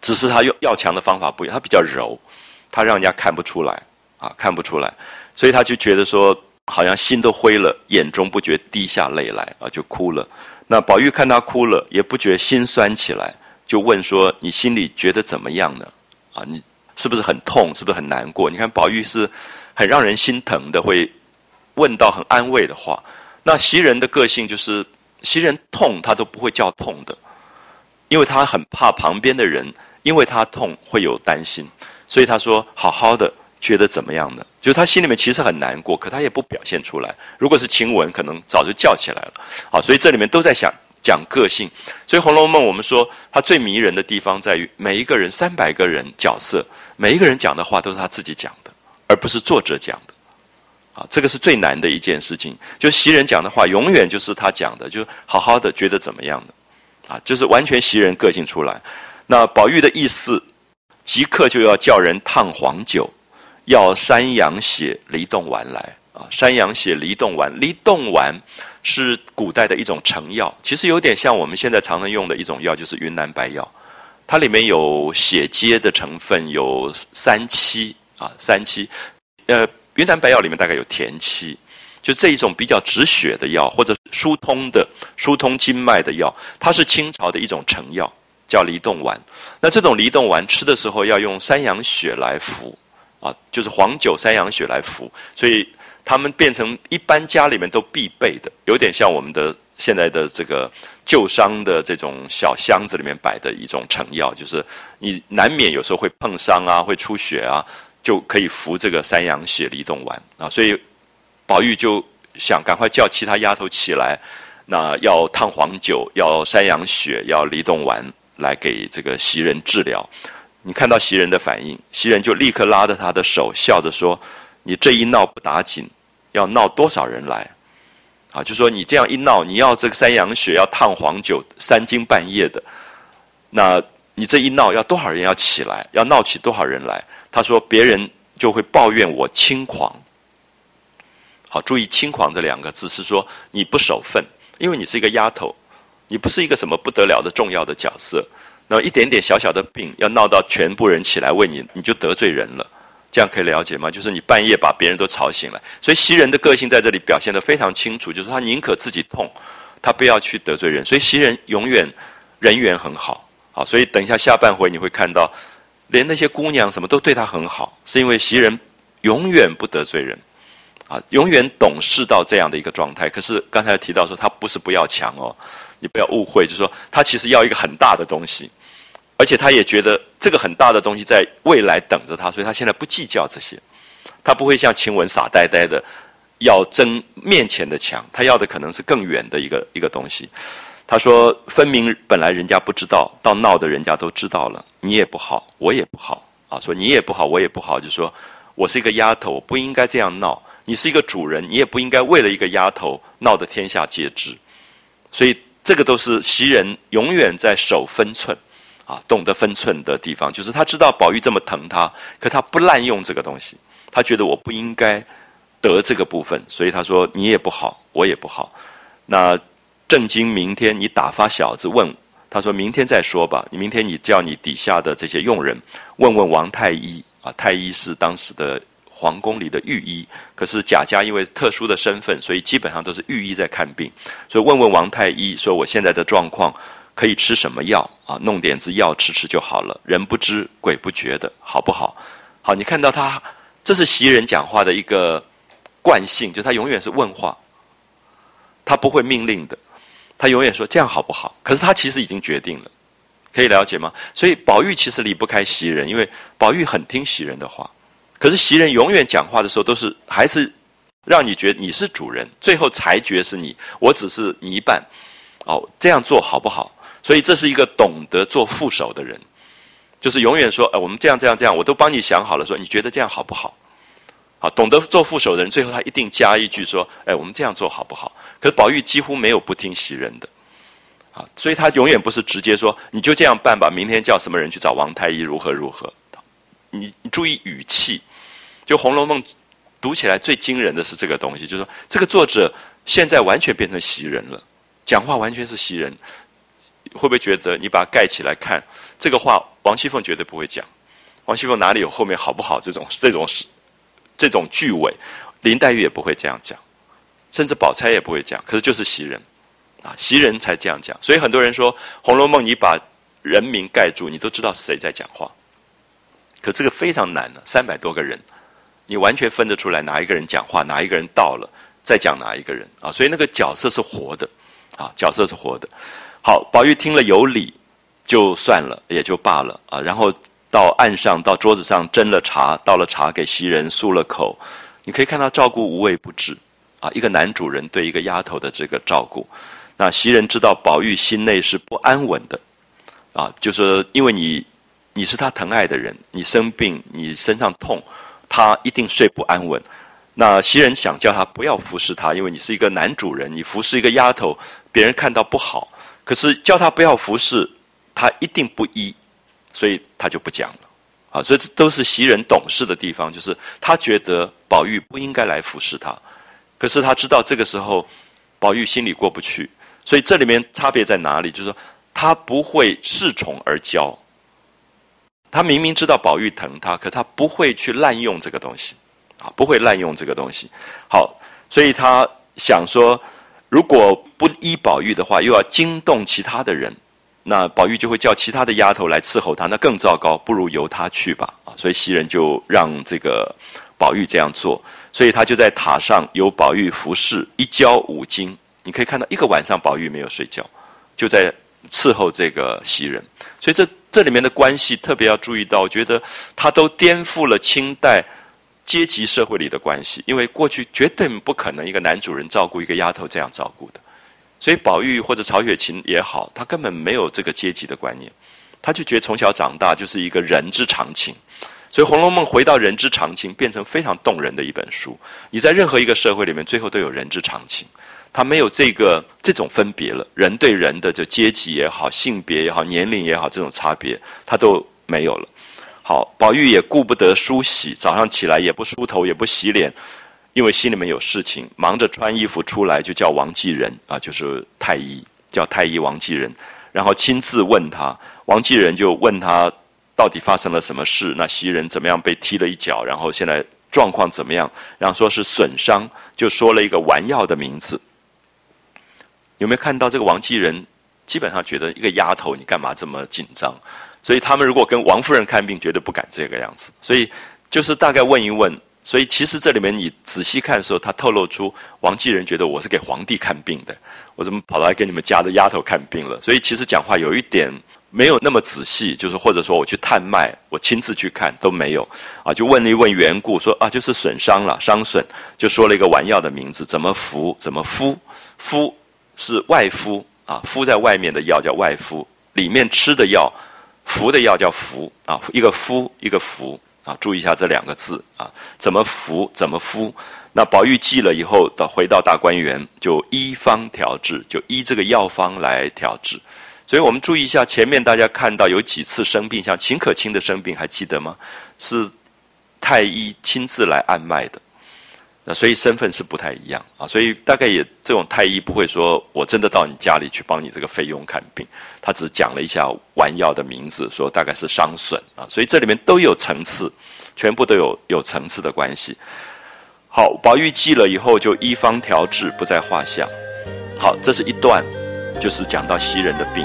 A: 只是他用要强的方法不一样，他比较柔，他让人家看不出来啊，看不出来，所以他就觉得说好像心都灰了，眼中不觉滴下泪来啊，就哭了。那宝玉看他哭了，也不觉心酸起来，就问说：“你心里觉得怎么样呢？啊，你是不是很痛？是不是很难过？”你看宝玉是很让人心疼的，会问到很安慰的话。那袭人的个性就是，袭人痛他都不会叫痛的，因为他很怕旁边的人因为他痛会有担心，所以他说好好的，觉得怎么样呢？就是他心里面其实很难过，可他也不表现出来。如果是晴雯，可能早就叫起来了。好，所以这里面都在讲个性。所以《红楼梦》我们说它最迷人的地方在于每一个人300个人角色，每一个人讲的话都是他自己讲的，而不是作者讲的。啊，这个是最难的一件事情。就袭人讲的话，永远就是他讲的，就好好的，觉得怎么样的，啊，就是完全袭人个性出来。那宝玉的意思，即刻就要叫人烫黄酒，要山羊血梨冻丸来啊！山羊血梨冻丸，梨冻丸是古代的一种成药，其实有点像我们现在常用的一种药，就是云南白药。它里面有血疖的成分，有三七啊，三七。云南白药里面大概有田七，就这一种比较止血的药，或者疏通经脉的药，它是清朝的一种成药，叫梨冻丸。那这种梨冻丸吃的时候要用山羊血来服。啊，就是黄酒、山羊血来服，所以他们变成一般家里面都必备的，有点像我们的现在的这个旧伤的这种小箱子里面摆的一种成药，就是你难免有时候会碰伤啊，会出血啊，就可以服这个山羊血梨冻丸啊。所以宝玉就想赶快叫其他丫头起来，那要烫黄酒，要山羊血，要梨冻丸来给这个袭人治疗。你看到袭人的反应，袭人就立刻拉着他的手，笑着说：“你这一闹不打紧，要闹多少人来？啊，就说你这样一闹，你要这个山羊血，要烫黄酒，3更半夜的，那你这一闹，要多少人要起来？要闹起多少人来？”他说：“别人就会抱怨我轻狂。”好，注意“轻狂”这2个字，是说你不守分，因为你是一个丫头，你不是一个什么不得了的重要的角色。那一点点小小的病，要闹到全部人起来为你，你就得罪人了。这样可以了解吗？就是你半夜把别人都吵醒了。所以袭人的个性在这里表现得非常清楚，就是他宁可自己痛，他不要去得罪人。所以袭人永远人缘很好。好，所以等一下下半回你会看到，连那些姑娘什么都对他很好，是因为袭人永远不得罪人，啊，永远懂事到这样的一个状态。可是刚才提到说，他不是不要强哦，你不要误会，就是说他其实要一个很大的东西。而且他也觉得这个很大的东西在未来等着他，所以他现在不计较这些，他不会像晴雯傻呆呆的要争面前的强，他要的可能是更远的一个东西。他说：“分明本来人家不知道，到闹的人家都知道了，你也不好，我也不好啊。说你也不好，我也不好，就说我是一个丫头，我不应该这样闹。你是一个主人，你也不应该为了一个丫头闹得天下皆知。所以这个都是袭人永远在守分寸。”啊，懂得分寸的地方，就是他知道宝玉这么疼他，可他不滥用这个东西，他觉得我不应该得这个部分，所以他说你也不好，我也不好。那正经明天你打发小子问，他说明天再说吧。你明天你叫你底下的这些佣人问问王太医啊，太医是当时的皇宫里的御医，可是贾家因为特殊的身份，所以基本上都是御医在看病，所以问问王太医说我现在的状况。可以吃什么药啊？弄点子药吃就好了。人不知鬼不觉的，好不好？好，你看到他，这是袭人讲话的一个惯性，就他永远是问话，他不会命令的，他永远说这样好不好？可是他其实已经决定了，可以了解吗？所以宝玉其实离不开袭人，因为宝玉很听袭人的话，可是袭人永远讲话的时候都是还是让你觉得你是主人，最后裁决是你，我只是你一半。哦，这样做好不好？所以这是一个懂得做副手的人，就是永远说，我们这样，我都帮你想好了，说你觉得这样好不好？好，懂得做副手的人，最后他一定加一句说，我们这样做好不好？可是宝玉几乎没有不听袭人的，啊，所以他永远不是直接说你就这样办吧，明天叫什么人去找王太医如何如何。你注意语气，就《红楼梦》读起来最惊人的是这个东西，就是说这个作者现在完全变成袭人了，讲话完全是袭人。会不会觉得你把它盖起来看，这个话王熙凤绝对不会讲。王熙凤哪里有后面好不好这种句尾？林黛玉也不会这样讲，甚至宝钗也不会讲。可是就是袭人啊，袭人才这样讲。所以很多人说《红楼梦》，你把人名盖住，你都知道谁在讲话。可这个非常难的，300多个人，你完全分得出来哪一个人讲话，哪一个人到了，再讲哪一个人啊？所以那个角色是活的啊，角色是活的。好，宝玉听了有理，就算了，也就罢了啊。然后到岸上，到桌子上斟了茶，倒了茶给袭人漱了口。你可以看到照顾无微不至啊，一个男主人对一个丫头的这个照顾。那袭人知道宝玉心内是不安稳的啊，就说因为你是他疼爱的人，你生病，你身上痛，他一定睡不安稳。那袭人想叫他不要服侍他，因为你是一个男主人，你服侍一个丫头，别人看到不好。可是叫他不要服侍，他一定不依，所以他就不讲了啊。所以这都是袭人懂事的地方，就是他觉得宝玉不应该来服侍他，可是他知道这个时候宝玉心里过不去，所以这里面差别在哪里？就是说他不会恃宠而骄，他明明知道宝玉疼他，可他不会去滥用这个东西啊，不会滥用这个东西。好，所以他想说，如果不依宝玉的话，又要惊动其他的人，那宝玉就会叫其他的丫头来伺候他，那更糟糕，不如由他去吧啊！所以袭人就让这个宝玉这样做，所以他就在塔上由宝玉服侍，一觉5更。你可以看到一个晚上宝玉没有睡觉，就在伺候这个袭人。所以这里面的关系特别要注意到，我觉得他都颠覆了清代阶级社会里的关系，因为过去绝对不可能一个男主人照顾一个丫头这样照顾的。所以宝玉或者曹雪芹也好，他根本没有这个阶级的观念，他就觉得从小长大就是一个人之常情。所以《红楼梦》回到人之常情，变成非常动人的一本书。你在任何一个社会里面，最后都有人之常情，他没有这种分别了，人对人的就阶级也好、性别也好、年龄也好，这种差别他都没有了。好，宝玉也顾不得梳洗，早上起来也不梳头，也不洗脸，因为心里面有事情，忙着穿衣服出来，就叫王继仁啊，就是太医，叫太医王继仁，然后亲自问他，王继仁就问他到底发生了什么事，那袭人怎么样被踢了一脚，然后现在状况怎么样，然后说是损伤，就说了一个丸药的名字。有没有看到这个王继仁基本上觉得一个丫头你干嘛这么紧张，所以他们如果跟王夫人看病绝对不敢这个样子，所以就是大概问一问。所以其实这里面你仔细看的时候，他透露出王继仁觉得我是给皇帝看病的，我怎么跑来给你们家的丫头看病了？所以其实讲话有一点没有那么仔细，就是或者说我去探脉，我亲自去看都没有啊，就问了一问缘故，说啊就是损伤了，伤损，就说了一个丸药的名字，怎么服，怎么敷，敷是外敷啊，敷在外面的药叫外敷，里面吃的药，服的药叫服啊，一个敷一个服。啊，注意一下这2个字啊，怎么服怎么敷。那宝玉记了以后，回到大观园，就依方调治，就依这个药方来调治。所以我们注意一下，前面大家看到有几次生病，像秦可卿的生病还记得吗？是太医亲自来按脉的。那所以身份是不太一样啊，所以大概也这种太医不会说我真的到你家里去帮你这个费用看病，他只讲了一下丸药的名字，说大概是伤损啊，所以这里面都有层次，全部都有层次的关系。好，宝玉记了以后就依方调治，不在话下。好，这是一段，就是讲到袭人的病。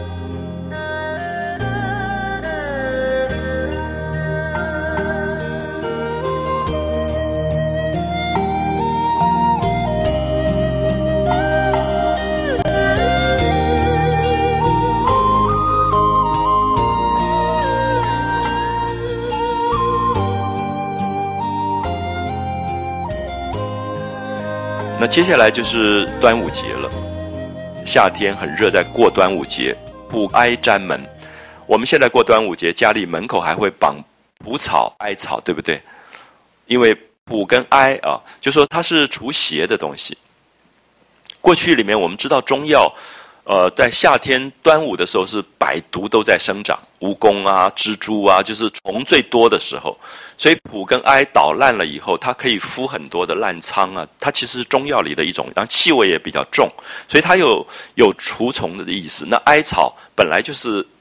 A: 那接下来就是端午节了，夏天很热，在过端午节，卜哀瞻门。我们现在过端午节，家里门口还会绑蒲草、哀草，对不对？因为卜跟哀啊，就说它是除邪的东西。过去里面我们知道中药，在夏天端午的时候是百毒都在生长，蜈蚣啊、蜘蛛啊，就是虫最多的时候。所以蒲跟哀捣烂了以后，它可以敷很多的烂疮啊，它其实是中药里的一种，然后气味也比较重，所以它有除虫的意思。那哀草本来就是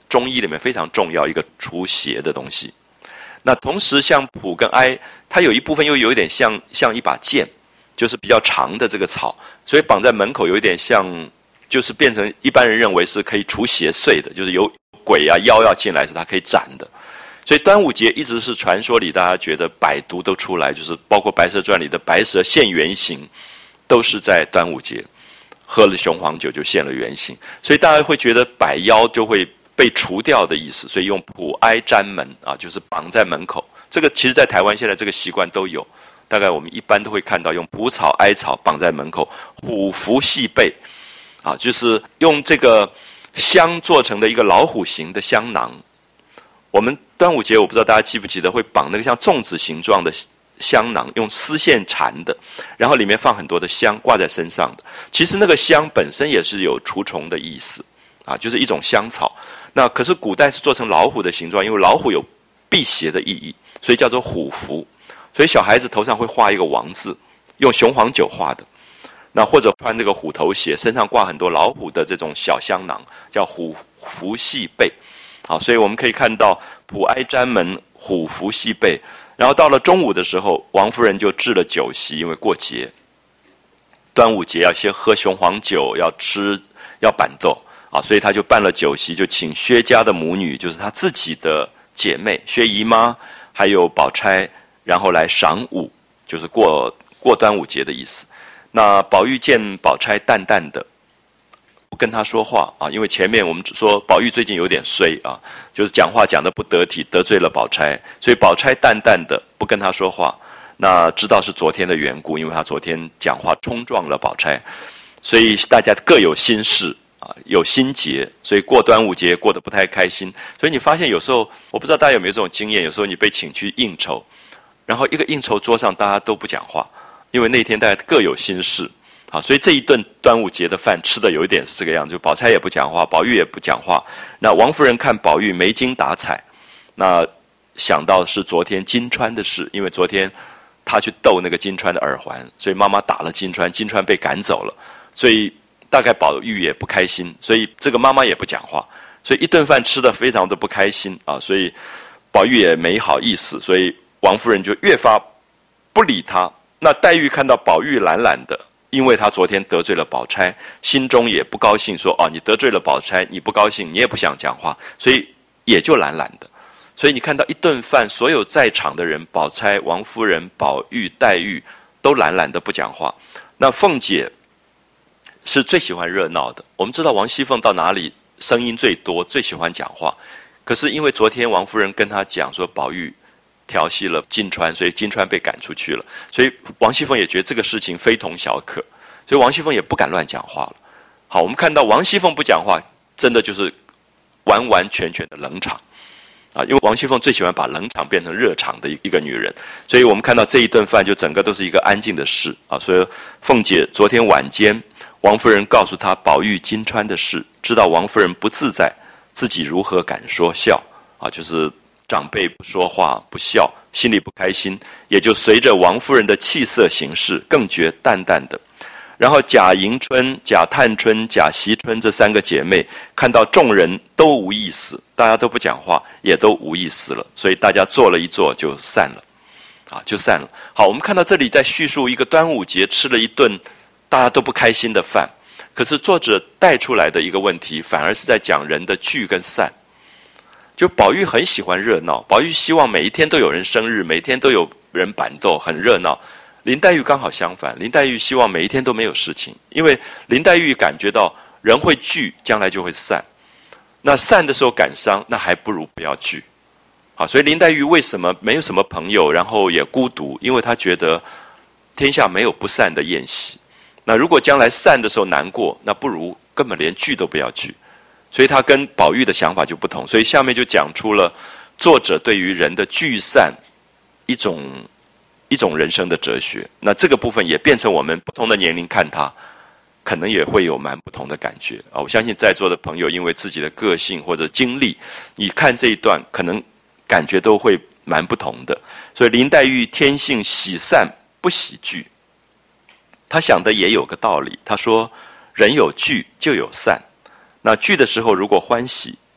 A: 中医里面非常重要一个除邪的东西。那同时像蒲跟哀，它有一部分又有一点像一把剑，就是比较长的这个草，所以绑在门口有一点像，就是变成一般人认为是可以除邪祟的，就是有鬼啊妖要进来时它可以斩的。所以端午节一直是传说里大家觉得百毒都出来，就是包括《白蛇传》里的白蛇现原形，都是在端午节喝了雄黄酒就现了原形，所以大家会觉得百妖就会被除掉的意思，所以用蒲哀粘门啊，就是绑在门口。这个其实在台湾现在这个习惯都有，大概我们一般都会看到用蒲草、哀草绑在门口，虎符系背啊，就是用这个香做成的一个老虎形的香囊。我们端午节我不知道大家记不记得会绑那个像粽子形状的香囊，用丝线缠的，然后里面放很多的香挂在身上的。其实那个香本身也是有除虫的意思啊，就是一种香草。那可是古代是做成老虎的形状，因为老虎有辟邪的意义，所以叫做虎符。所以小孩子头上会画一个王字，用雄黄酒画的。那或者穿这个虎头鞋，身上挂很多老虎的这种小香囊，叫虎符系背。好，所以我们可以看到蒲哀粘门，虎符系背。然后到了中午的时候，王夫人就置了酒席，因为过节，端午节要先喝雄黄酒，要吃要板豆啊，所以他就办了酒席，就请薛家的母女，就是他自己的姐妹薛姨妈，还有宝钗，然后来赏午，就是过端午节的意思。那宝玉见宝钗淡淡的，不跟他说话啊，因为前面我们说宝玉最近有点衰啊，就是讲话讲得不得体，得罪了宝钗，所以宝钗淡淡的不跟他说话。那知道是昨天的缘故，因为他昨天讲话冲撞了宝钗，所以大家各有心事啊，有心结，所以过端午节过得不太开心。所以你发现有时候，我不知道大家有没有这种经验，有时候你被请去应酬，然后一个应酬桌上大家都不讲话，因为那天大家各有心事。好，所以这一顿端午节的饭吃的有一点是这个样子，就宝钗也不讲话，宝玉也不讲话。那王夫人看宝玉没精打采，那想到是昨天金钏的事，因为昨天他去逗那个金钏的耳环，所以妈妈打了金钏，金钏被赶走了，所以大概宝玉也不开心，所以这个妈妈也不讲话，所以一顿饭吃得非常的不开心啊，所以宝玉也没好意思，所以王夫人就越发不理他。那黛玉看到宝玉懒懒的，因为他昨天得罪了宝钗，心中也不高兴，说你得罪了宝钗，你不高兴，你也不想讲话，所以也就懒懒的。所以你看到一顿饭，所有在场的人，宝钗、王夫人、宝玉、黛玉都懒懒的不讲话。那凤姐是最喜欢热闹的，我们知道王熙凤到哪里声音最多，最喜欢讲话。可是因为昨天王夫人跟她讲说宝玉调戏了金钏，所以金钏被赶出去了，所以王熙凤也觉得这个事情非同小可，所以王熙凤也不敢乱讲话了。好，我们看到王熙凤不讲话，真的就是完完全全的冷场啊！因为王熙凤最喜欢把冷场变成热场的一个女人，所以我们看到这一顿饭就整个都是一个安静的事啊。所以凤姐昨天晚间，王夫人告诉她宝玉金钏的事，知道王夫人不自在，自己如何敢说笑啊？就是长辈不说话不笑，心里不开心，也就随着王夫人的气色行事，更觉淡淡的。然后贾迎春、贾探春、贾惜春这三个姐妹看到众人都无意思，大家都不讲话，也都无意思了，所以大家坐了一坐就散了啊，就散了。好，我们看到这里在叙述一个端午节吃了一顿大家都不开心的饭，可是作者带出来的一个问题，反而是在讲人的聚跟散。就宝玉很喜欢热闹，宝玉希望每一天都有人生日，每天都有人板豆，很热闹。林黛玉刚好相反，林黛玉希望每一天都没有事情，因为林黛玉感觉到人会聚，将来就会散。那散的时候感伤，那还不如不要聚。好，所以林黛玉为什么没有什么朋友，然后也孤独？因为她觉得天下没有不散的宴席。那如果将来散的时候难过，那不如根本连聚都不要聚。所以她跟宝玉的想法就不同。所以下面就讲出了作者对于人的聚散一种人生的哲学。那这个部分也变成我们不同的年龄看它，可能也会有蛮不同的感觉啊！我相信在座的朋友因为自己的个性或者经历，你看这一段可能感觉都会蛮不同的。所以林黛玉天性喜散不喜聚，她想的也有个道理。她说人有聚就有散，那聚的时候如果欢喜，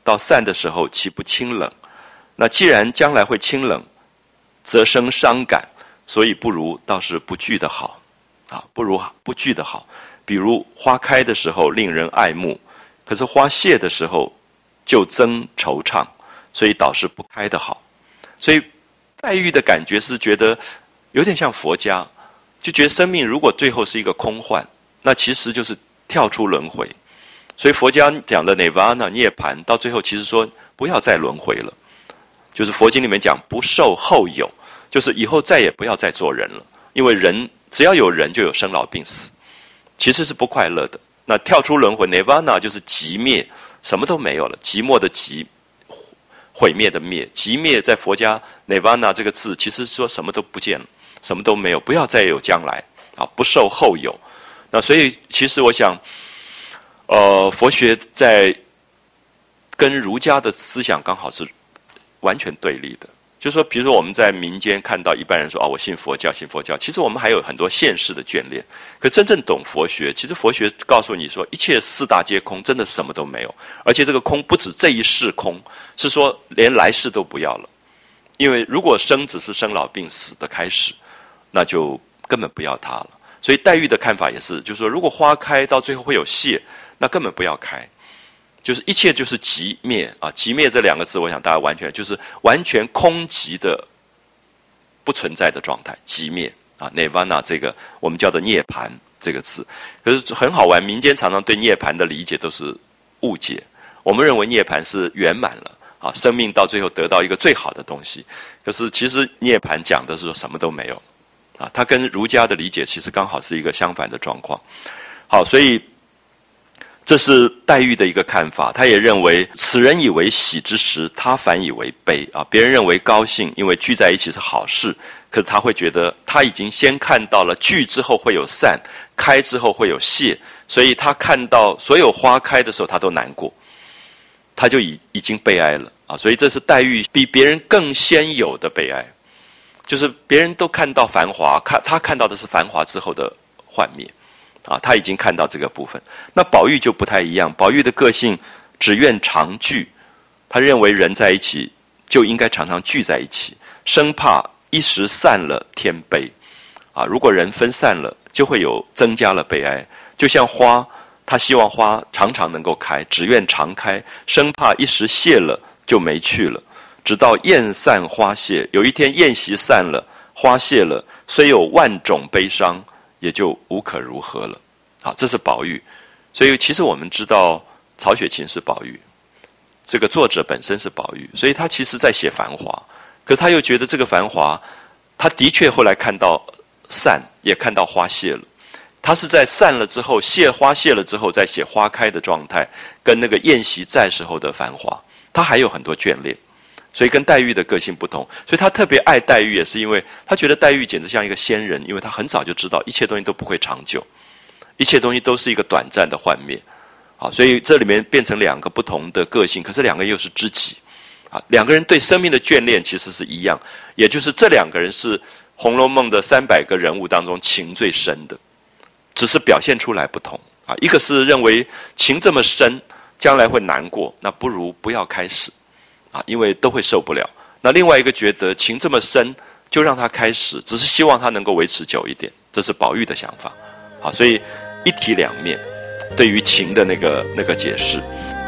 A: 到散的时候，岂不清冷？那既然将来会清冷，则生伤感，所以不如倒是不惧的好，啊，不如不惧的好。比如花开的时候令人爱慕，可是花谢的时候就增惆怅，所以倒是不开的好。所以黛玉的感觉是觉得有点像佛家，就觉得生命如果最后是一个空幻，那其实就是跳出轮回。所以佛家讲的 Nirvana 涅槃，到最后其实说不要再轮回了，就是佛经里面讲不受后有，就是以后再也不要再做人了，因为人只要有人就有生老病死，其实是不快乐的。那跳出轮回 Nirvana 就是寂灭，什么都没有了，寂寞的寂，毁灭的灭，寂灭在佛家 Nirvana 这个字其实说什么都不见了，什么都没有，不要再有将来啊，不受后有。那所以其实我想佛学在跟儒家的思想刚好是完全对立的。就是说，比如说我们在民间看到一般人说我信佛教，信佛教，其实我们还有很多现世的眷恋。可真正懂佛学，其实佛学告诉你说，一切四大皆空，真的什么都没有。而且这个空不止这一世空，是说连来世都不要了。因为如果生只是生老病死的开始，那就根本不要它了。所以黛玉的看法也是，就是说，如果花开到最后会有谢，那根本不要开。就是一切就是寂灭啊！寂灭这两个字，我想大家完全空寂的不存在的状态，寂灭啊 ，Nirvana 这个我们叫做涅槃这个字，可是很好玩。民间常常对涅槃的理解都是误解，我们认为涅槃是圆满了啊，生命到最后得到一个最好的东西。可是其实涅槃讲的是说什么都没有啊，它跟儒家的理解其实刚好是一个相反的状况。好，所以这是黛玉的一个看法，她也认为此人以为喜之时，他反以为悲啊。别人认为高兴，因为聚在一起是好事，可是他会觉得他已经先看到了聚之后会有散，开之后会有谢，所以他看到所有花开的时候，他都难过，他就已经悲哀了啊。所以这是黛玉比别人更先有的悲哀，就是别人都看到繁华，他看到的是繁华之后的幻灭。啊，他已经看到这个部分。那宝玉就不太一样，宝玉的个性只愿常聚，他认为人在一起就应该常常聚在一起，生怕一时散了添悲。啊，如果人分散了，就会有增加了悲哀。就像花，他希望花常常能够开，只愿常开，生怕一时谢了就没趣了。直到宴散花谢，有一天宴席散了，花谢了，虽有万种悲伤，也就无可如何了。好，这是宝玉。所以其实我们知道曹雪芹是宝玉，这个作者本身是宝玉，所以他其实在写繁华，可是他又觉得这个繁华，他的确后来看到散，也看到花谢了。他是在散了之后，花谢了之后，再写花开的状态，跟那个宴席在时候的繁华，他还有很多眷恋。所以跟黛玉的个性不同，所以他特别爱黛玉，也是因为他觉得黛玉简直像一个仙人，因为他很早就知道一切东西都不会长久，一切东西都是一个短暂的幻灭。好，所以这里面变成两个不同的个性，可是两个又是知己。啊，两个人对生命的眷恋其实是一样，也就是这两个人是《红楼梦》的300个人物当中情最深的，只是表现出来不同。啊，一个是认为情这么深，将来会难过，那不如不要开始。啊，因为都会受不了。那另外一个觉得情这么深，就让他开始，只是希望他能够维持久一点，这是宝玉的想法。好，所以一体两面，对于情的那个解释。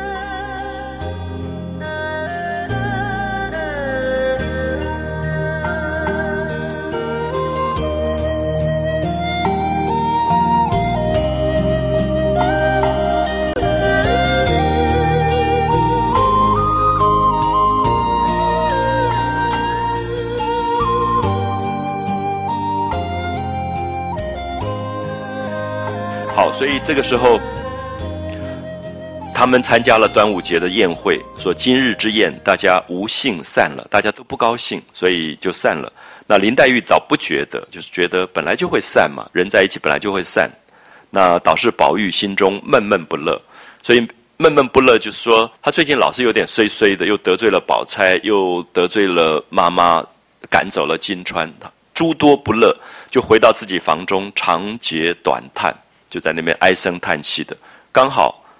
A: 所以这个时候他们参加了端午节的宴会，说今日之宴大家无兴散了，大家都不高兴，所以就散了。那林黛玉早不觉得，就是觉得本来就会散嘛，人在一起本来就会散。那导致宝玉心中闷闷不乐，所以闷闷不乐就是说他最近老是有点衰衰的，又得罪了宝钗，又得罪了妈妈，赶走了金钏，诸多不乐，就回到自己房中长嗟短叹，就在那边唉声叹气的。刚好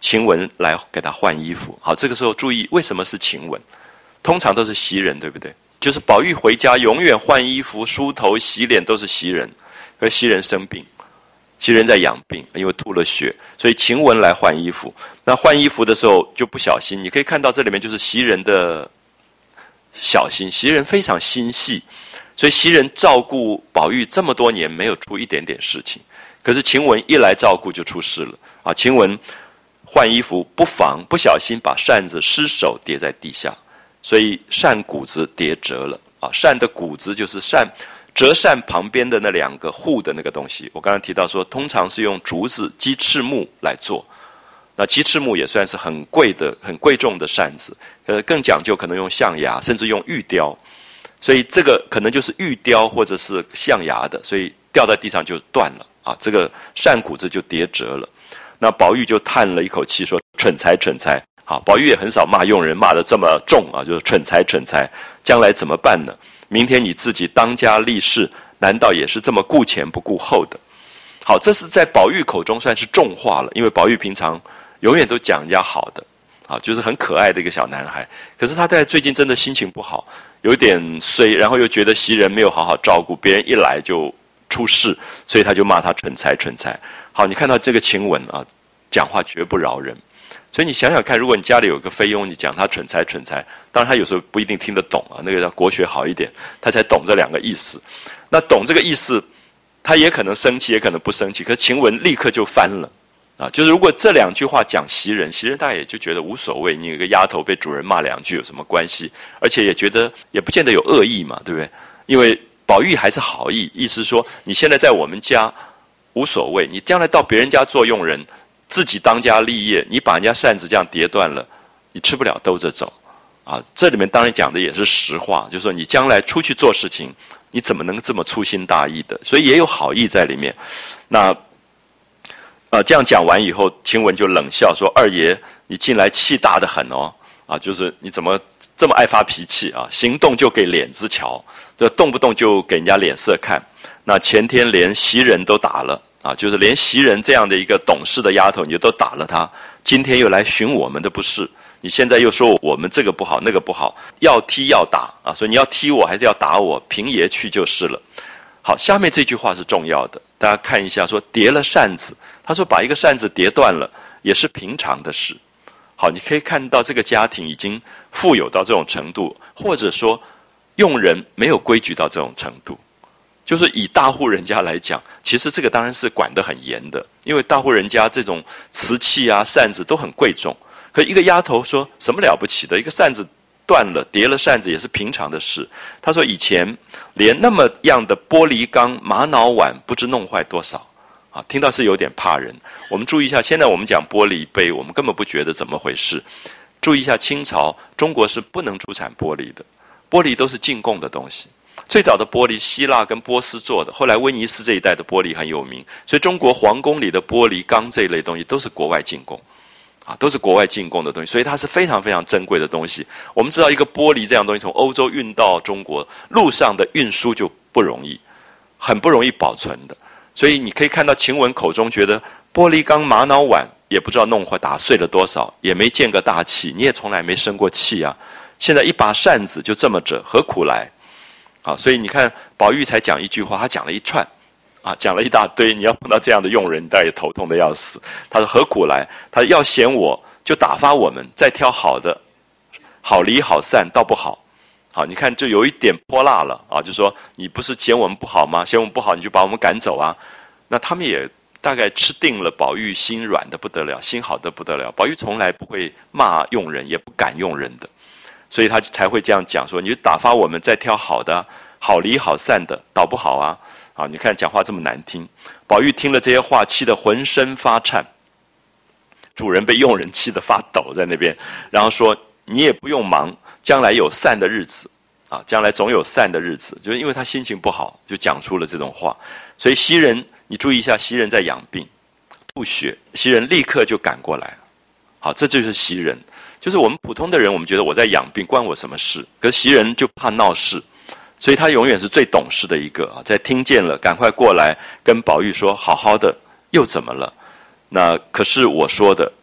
A: 晴雯来给他换衣服。好，这个时候注意为什么是晴雯？通常都是袭人，对不对？就是宝玉回家永远换衣服、梳头、洗脸都是袭人，可是袭人生病，袭人在养病，因为吐了血，所以晴雯来换衣服。那换衣服的时候就不小心，你可以看到这里面就是袭人的小心，袭人非常心细，所以袭人照顾宝玉这么多年没有出一点点事情，可是晴雯一来照顾就出事了啊！晴雯换衣服不小心把扇子失手跌在地下，所以扇骨子跌折了啊！扇的骨子就是折扇旁边的那两个护的那个东西。我刚刚提到说，通常是用竹子、鸡翅木来做。那鸡翅木也算是很贵重的扇子，更讲究可能用象牙，甚至用玉雕，所以这个可能就是玉雕或者是象牙的，所以掉在地上就断了啊，这个扇骨子就跌折了。那宝玉就叹了一口气说：“蠢材，蠢材！”好，宝玉也很少骂佣人骂得这么重啊，就是蠢材，蠢材！将来怎么办呢？明天你自己当家立室，难道也是这么顾前不顾后的？好，这是在宝玉口中算是重话了，因为宝玉平常永远都讲人家好的，啊，就是很可爱的一个小男孩。可是他在最近真的心情不好，有点衰，然后又觉得袭人没有好好照顾，别人一来就出事，所以他就骂他蠢材，蠢材。好，你看到这个晴雯啊，讲话绝不饶人。所以你想想看，如果你家里有个菲佣，你讲他蠢材，蠢材，当然他有时候不一定听得懂啊，那个要国学好一点，他才懂这两个意思。那懂这个意思，他也可能生气，也可能不生气。可是晴雯立刻就翻了。啊，就是如果这两句话讲袭人大概也就觉得无所谓，你有个丫头被主人骂两句有什么关系？而且也觉得也不见得有恶意嘛，对不对？因为宝玉还是好意，意思说你现在在我们家无所谓，你将来到别人家做佣人，自己当家立业，你把人家扇子这样跌断了，你吃不了兜着走啊。这里面当然讲的也是实话，就是说你将来出去做事情，你怎么能这么粗心大意的？所以也有好意在里面。那这样讲完以后，晴雯就冷笑说：“二爷，你近来气大得很哦，啊，就是你怎么这么爱发脾气啊？行动就给脸子瞧，这动不动就给人家脸色看。那前天连袭人都打了啊，就是连袭人这样的一个懂事的丫头，你就都打了她。今天又来寻我们的不是，你现在又说我们这个不好那个不好，要踢要打啊，所以你要踢我还是要打我，凭爷去就是了。好，下面这句话是重要的，大家看一下，说跌了扇子。”他说：“把一个扇子跌断了，也是平常的事。”好，你可以看到这个家庭已经富有到这种程度，或者说用人没有规矩到这种程度。就是以大户人家来讲，其实这个当然是管得很严的，因为大户人家这种瓷器啊、扇子都很贵重。可一个丫头说什么了不起的？一个扇子断了，跌了扇子也是平常的事。他说以前连那么样的玻璃缸、玛瑙碗，不知弄坏多少。啊，听到是有点怕人。我们注意一下，现在我们讲玻璃杯，我们根本不觉得怎么回事。注意一下，清朝中国是不能出产玻璃的，玻璃都是进贡的东西。最早的玻璃，希腊跟波斯做的，后来威尼斯这一带的玻璃很有名，所以中国皇宫里的玻璃缸这一类东西都是国外进贡，啊，都是国外进贡的东西，所以它是非常非常珍贵的东西。我们知道，一个玻璃这样东西从欧洲运到中国，路上的运输就不容易，很不容易保存的。所以你可以看到晴雯口中觉得玻璃缸、玛瑙碗也不知道弄坏打碎了多少，也没见个大气，你也从来没生过气啊。现在一把扇子就这么着，何苦来？好，所以你看宝玉才讲一句话，他讲了一串，啊，讲了一大堆。你要碰到这样的佣人，你大概也头痛的要死。他说何苦来？他要嫌我就打发我们，再挑好的，好离好散倒不好。好，你看就有一点泼辣了啊，就说你不是嫌我们不好吗？嫌我们不好，你就把我们赶走啊。那他们也大概吃定了宝玉心软的不得了，心好的不得了。宝玉从来不会骂佣人，也不敢用人的，所以他才会这样讲说：你就打发我们再挑好的，好离好散的，倒不好啊。啊，你看讲话这么难听。宝玉听了这些话，气得浑身发颤。主人被佣人气得发抖在那边，然后说：你也不用忙。将来有散的日子，啊，将来总有散的日子，就是因为他心情不好，就讲出了这种话。所以袭人，你注意一下，袭人在养病，吐血，袭人立刻就赶过来。好，这就是袭人。就是我们普通的人，我们觉得我在养病，关我什么事？可是袭人就怕闹事，所以他永远是最懂事的一个啊。在听见了，赶快过来跟宝玉说：好好的，又怎么了？那可是我说的，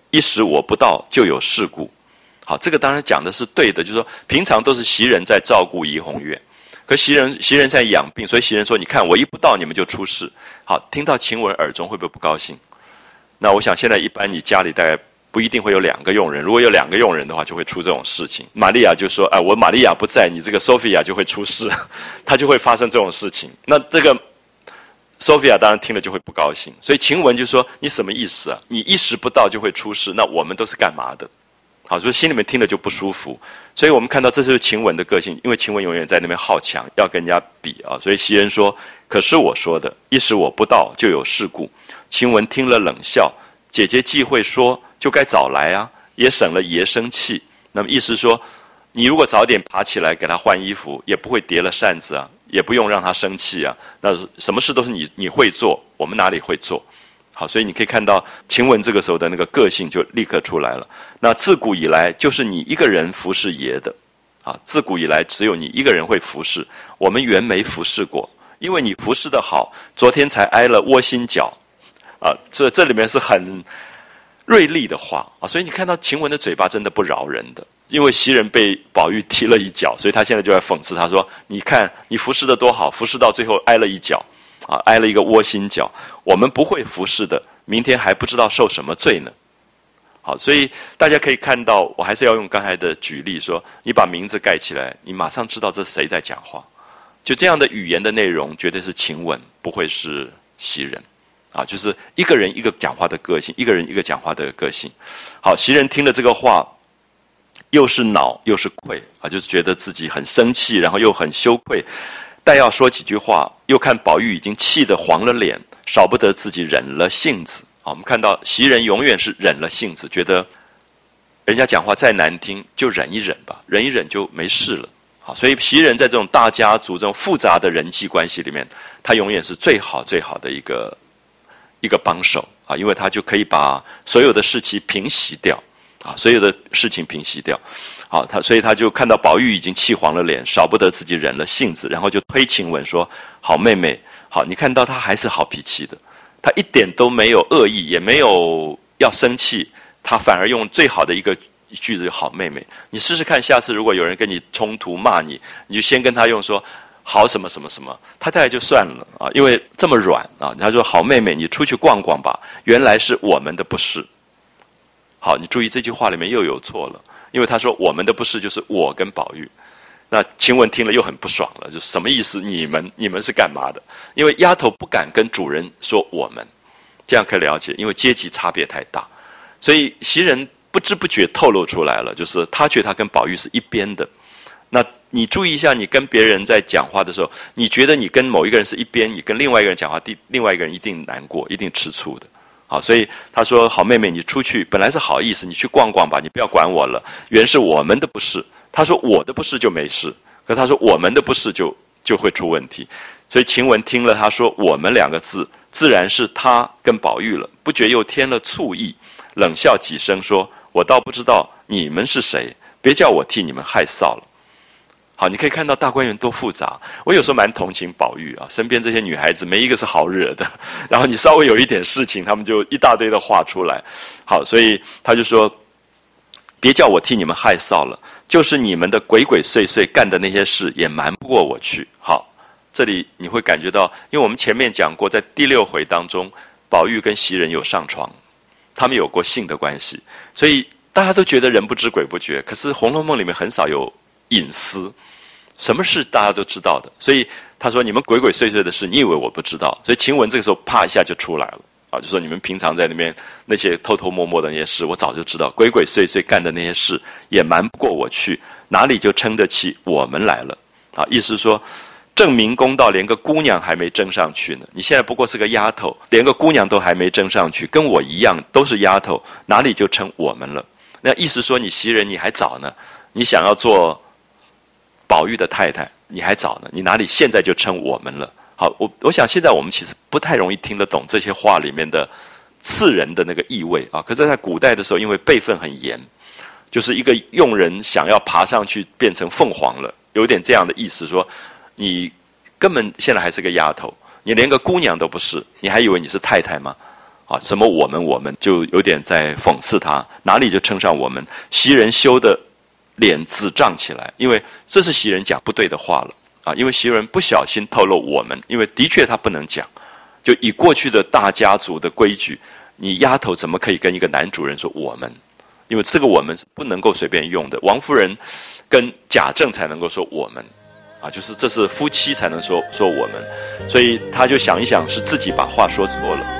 A: 一时我不到，就有事故。好，这个当然讲的是对的，就是说平常都是袭人在照顾怡红院，可袭人在养病，所以袭人说：“你看我一不到，你们就出事。”好，听到晴雯耳中会不会不高兴？那我想现在一般你家里大概不一定会有2个佣人，如果有2个佣人的话，就会出这种事情。玛利亚就说：“我玛利亚不在，你这个 Sophia 就会出事，她就会发生这种事情。”那这个 Sophia 当然听了就会不高兴，所以晴雯就说：“你什么意思啊？你一时不到就会出事，那我们都是干嘛的？”好，所以心里面听了就不舒服。所以我们看到这就是晴雯的个性，因为晴雯永远在那边好强，要跟人家比啊。所以袭人说：“可是我说的，一时我不到，就有事故。”晴雯听了冷笑：“姐姐忌讳说，就该早来啊，也省了爷生气。”那么意思说，你如果早点爬起来给他换衣服，也不会叠了扇子啊，也不用让他生气啊。那什么事都是你会做，我们哪里会做？好，所以你可以看到晴雯这个时候的那个个性就立刻出来了。那自古以来就是你一个人服侍爷的，啊，自古以来只有你一个人会服侍，我们原没服侍过，因为你服侍的好，昨天才挨了窝心脚，啊，这里面是很锐利的话啊，所以你看到晴雯的嘴巴真的不饶人的，因为袭人被宝玉踢了一脚，所以他现在就在讽刺他说：“你看你服侍的多好，服侍到最后挨了一脚。”啊，挨了一个窝心脚，我们不会服侍的，明天还不知道受什么罪呢。好，所以大家可以看到，我还是要用刚才的举例说，你把名字盖起来，你马上知道这是谁在讲话。就这样的语言的内容，绝对是晴雯，不会是袭人。啊，就是一个人一个讲话的个性，一个人一个讲话的个性。好，袭人听了这个话，又是恼又是愧啊，就是觉得自己很生气，然后又很羞愧。待要说几句话，又看宝玉已经气得黄了脸，少不得自己忍了性子。我们看到袭人永远是忍了性子，觉得人家讲话再难听就忍一忍吧，忍一忍就没事了。好，所以袭人在这种大家族这种复杂的人际关系里面，她永远是最好最好的一个帮手啊，因为她就可以把所有的事情平息掉啊，所有的事情平息掉。好，所以他就看到宝玉已经气黄了脸，少不得自己忍了性子，然后就推晴雯说：“好妹妹，好，你看到他还是好脾气的，他一点都没有恶意，也没有要生气，他反而用最好的一句子‘好妹妹’。你试试看，下次如果有人跟你冲突骂你，你就先跟他用说‘好什么什么什么’，他大概就算了啊，因为这么软啊。他说：‘好妹妹，你出去逛逛吧，原来是我们的不是。’好，你注意这句话里面又有错了。”因为他说我们的不是就是我跟宝玉，那晴雯听了又很不爽了，就是什么意思？你们是干嘛的？因为丫头不敢跟主人说我们，这样可以了解，因为阶级差别太大，所以袭人不知不觉透露出来了，就是他觉得他跟宝玉是一边的。那你注意一下，你跟别人在讲话的时候，你觉得你跟某一个人是一边，你跟另外一个人讲话，另外一个人一定难过，一定吃醋的。好，所以他说：“好妹妹，你出去本来是好意思，你去逛逛吧，你不要管我了。原是我们的不是。”他说：“我的不是就没事。”可他说：“我们的不是就会出问题。”所以晴雯听了他说“我们”2个字，自然是他跟宝玉了，不觉又添了醋意，冷笑几声说：“我倒不知道你们是谁，别叫我替你们害臊了。”好，你可以看到大观园多复杂。我有时候蛮同情宝玉啊，身边这些女孩子没一个是好惹的。然后你稍微有一点事情，他们就一大堆的话出来。好，所以他就说：“别叫我替你们害臊了，就是你们的鬼鬼祟祟干的那些事，也瞒不过我去。”好，这里你会感觉到，因为我们前面讲过，在第6回当中，宝玉跟袭人有上床，他们有过性的关系，所以大家都觉得人不知鬼不觉。可是《红楼梦》里面很少有隐私。什么事大家都知道的，所以他说你们鬼鬼祟祟的事，你以为我不知道？所以晴雯这个时候啪一下就出来了啊，就说你们平常在那边那些偷偷摸摸的那些事，我早就知道，鬼鬼祟祟干的那些事也瞒不过我去，哪里就撑得起我们来了啊？意思是说，正明公道，连个姑娘还没争上去呢，你现在不过是个丫头，连个姑娘都还没争上去，跟我一样都是丫头，哪里就称我们了？那意思说你袭人你还早呢，你想要做宝玉的太太，你还早呢，你哪里现在就称我们了？好，我想现在我们其实不太容易听得懂这些话里面的刺人的那个意味啊。可是，在古代的时候，因为辈分很严，就是一个佣人想要爬上去变成凤凰了，有点这样的意思，说你根本现在还是个丫头，你连个姑娘都不是，你还以为你是太太吗？ 啊，什么我们就有点在讽刺他，哪里就称上我们。袭人羞的脸紫胀起来，因为这是袭人讲不对的话了啊，因为袭人不小心透露我们，因为的确他不能讲，就以过去的大家族的规矩，你丫头怎么可以跟一个男主人说我们？因为这个我们是不能够随便用的，王夫人跟贾政才能够说我们啊，就是这是夫妻才能说我们，所以他就想一想，是自己把话说错了。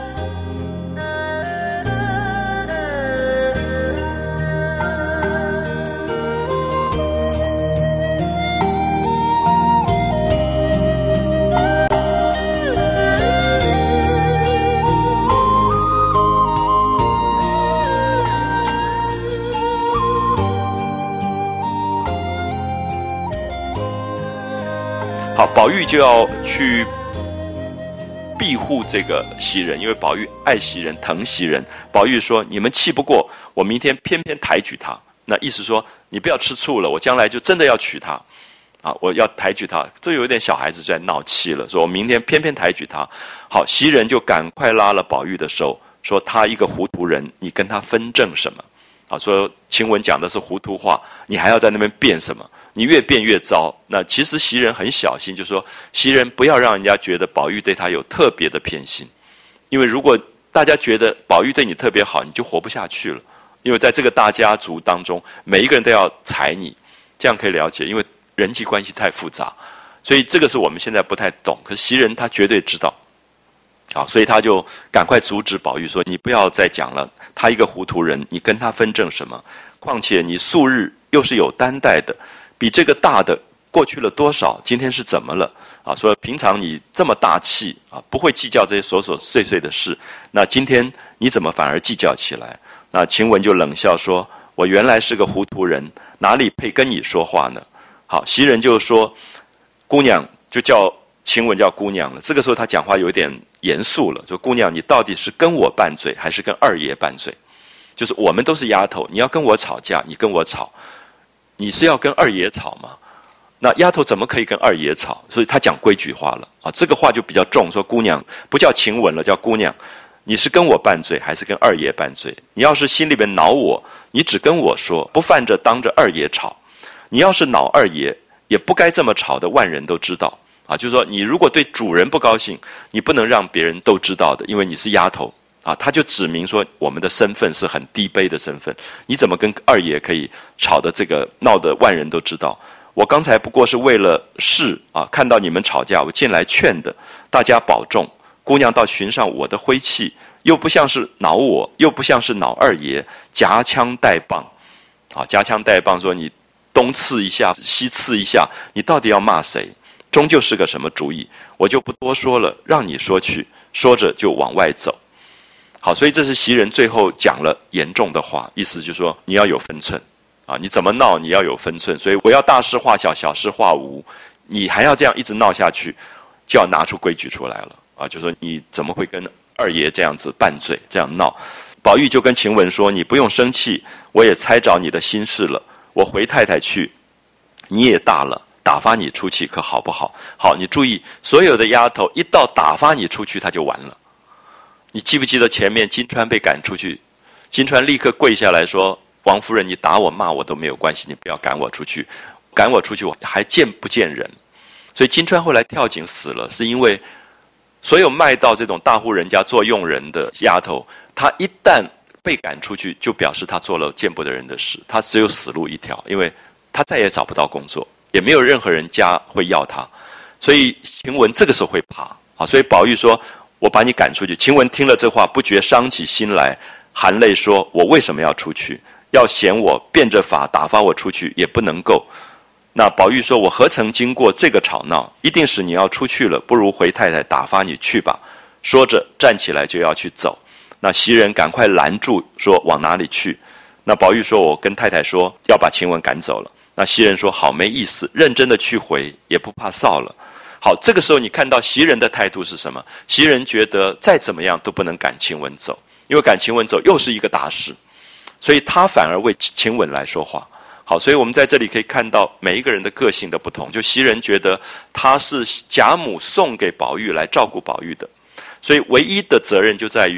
A: 好，宝玉就要去庇护这个袭人，因为宝玉爱袭人，疼袭人。宝玉说：“你们气不过，我明天偏偏抬举他。”那意思说，你不要吃醋了，我将来就真的要娶她，啊，我要抬举她。这有点小孩子在闹气了，说我明天偏偏抬举她。好，袭人就赶快拉了宝玉的手，说他一个糊涂人，你跟他分证什么？啊，说晴雯讲的是糊涂话，你还要在那边辩什么？你越辩越糟。那其实袭人很小心，就说袭人不要让人家觉得宝玉对他有特别的偏心，因为如果大家觉得宝玉对你特别好，你就活不下去了。因为在这个大家族当中，每一个人都要踩你，这样可以了解。因为人际关系太复杂，所以这个是我们现在不太懂。可是袭人他绝对知道，好，所以他就赶快阻止宝玉说：“你不要再讲了，他一个糊涂人，你跟他分证什么？况且你素日又是有担待的。”比这个大的过去了多少？今天是怎么了？啊，说平常你这么大气啊，不会计较这些琐琐碎碎的事，那今天你怎么反而计较起来？那晴雯就冷笑说：“我原来是个糊涂人，哪里配跟你说话呢？”好，袭人就说：“姑娘，就叫晴雯叫姑娘了。”这个时候他讲话有点严肃了，说：“姑娘，你到底是跟我拌嘴，还是跟二爷拌嘴？就是我们都是丫头，你要跟我吵架，你跟我吵。”你是要跟二爷吵吗？那丫头怎么可以跟二爷吵？所以他讲规矩话了啊，这个话就比较重，说姑娘不叫晴雯了，叫姑娘，你是跟我拌嘴还是跟二爷拌嘴？你要是心里边恼我，你只跟我说，不犯着当着二爷吵。你要是恼二爷，也不该这么吵的，万人都知道啊。就是说，你如果对主人不高兴，你不能让别人都知道的，因为你是丫头。啊，他就指明说我们的身份是很低卑的身份，你怎么跟二爷可以吵得这个闹得万人都知道？我刚才不过是为了事啊，看到你们吵架，我进来劝的，大家保重。姑娘倒寻上我的灰气，又不像是恼我，又不像是恼二爷，夹枪带棒，啊，夹枪带棒，说你东刺一下，西刺一下，你到底要骂谁？终究是个什么主意？我就不多说了，让你说去。说着就往外走。好，所以这是袭人最后讲了严重的话，意思就是说你要有分寸啊，你怎么闹你要有分寸。所以我要大事化小，小事化无，你还要这样一直闹下去，就要拿出规矩出来了啊，就说你怎么会跟二爷这样子拌嘴这样闹？宝玉就跟晴雯说：“你不用生气，我也猜着你的心事了。我回太太去，你也大了，打发你出去可好不好？好，你注意，所有的丫头一到打发你出去，她就完了。你记不记得前面金钏被赶出去，金钏立刻跪下来说：王夫人，你打我骂我都没有关系，你不要赶我出去，赶我出去我还见不见人？所以金钏后来跳井死了，是因为所有卖到这种大户人家做佣人的丫头，她一旦被赶出去，就表示她做了见不得人的事，她只有死路一条，因为她再也找不到工作，也没有任何人家会要她。所以晴雯这个时候会怕啊，所以宝玉说：我把你赶出去。晴雯听了这话，不觉伤起心来，含泪说：我为什么要出去？要嫌我变着法打发我出去也不能够。那宝玉说：我何曾经过这个吵闹？一定是你要出去了，不如回太太打发你去吧。说着站起来就要去走。那袭人赶快拦住，说：往哪里去？那宝玉说：我跟太太说要把晴雯赶走了。那袭人说：好没意思，认真的去回，也不怕臊了。好，这个时候你看到袭人的态度是什么？袭人觉得再怎么样都不能赶晴雯走，因为赶晴雯走又是一个大事，所以他反而为晴雯来说话。好，所以我们在这里可以看到每一个人的个性的不同。就袭人觉得他是贾母送给宝玉来照顾宝玉的，所以唯一的责任就在于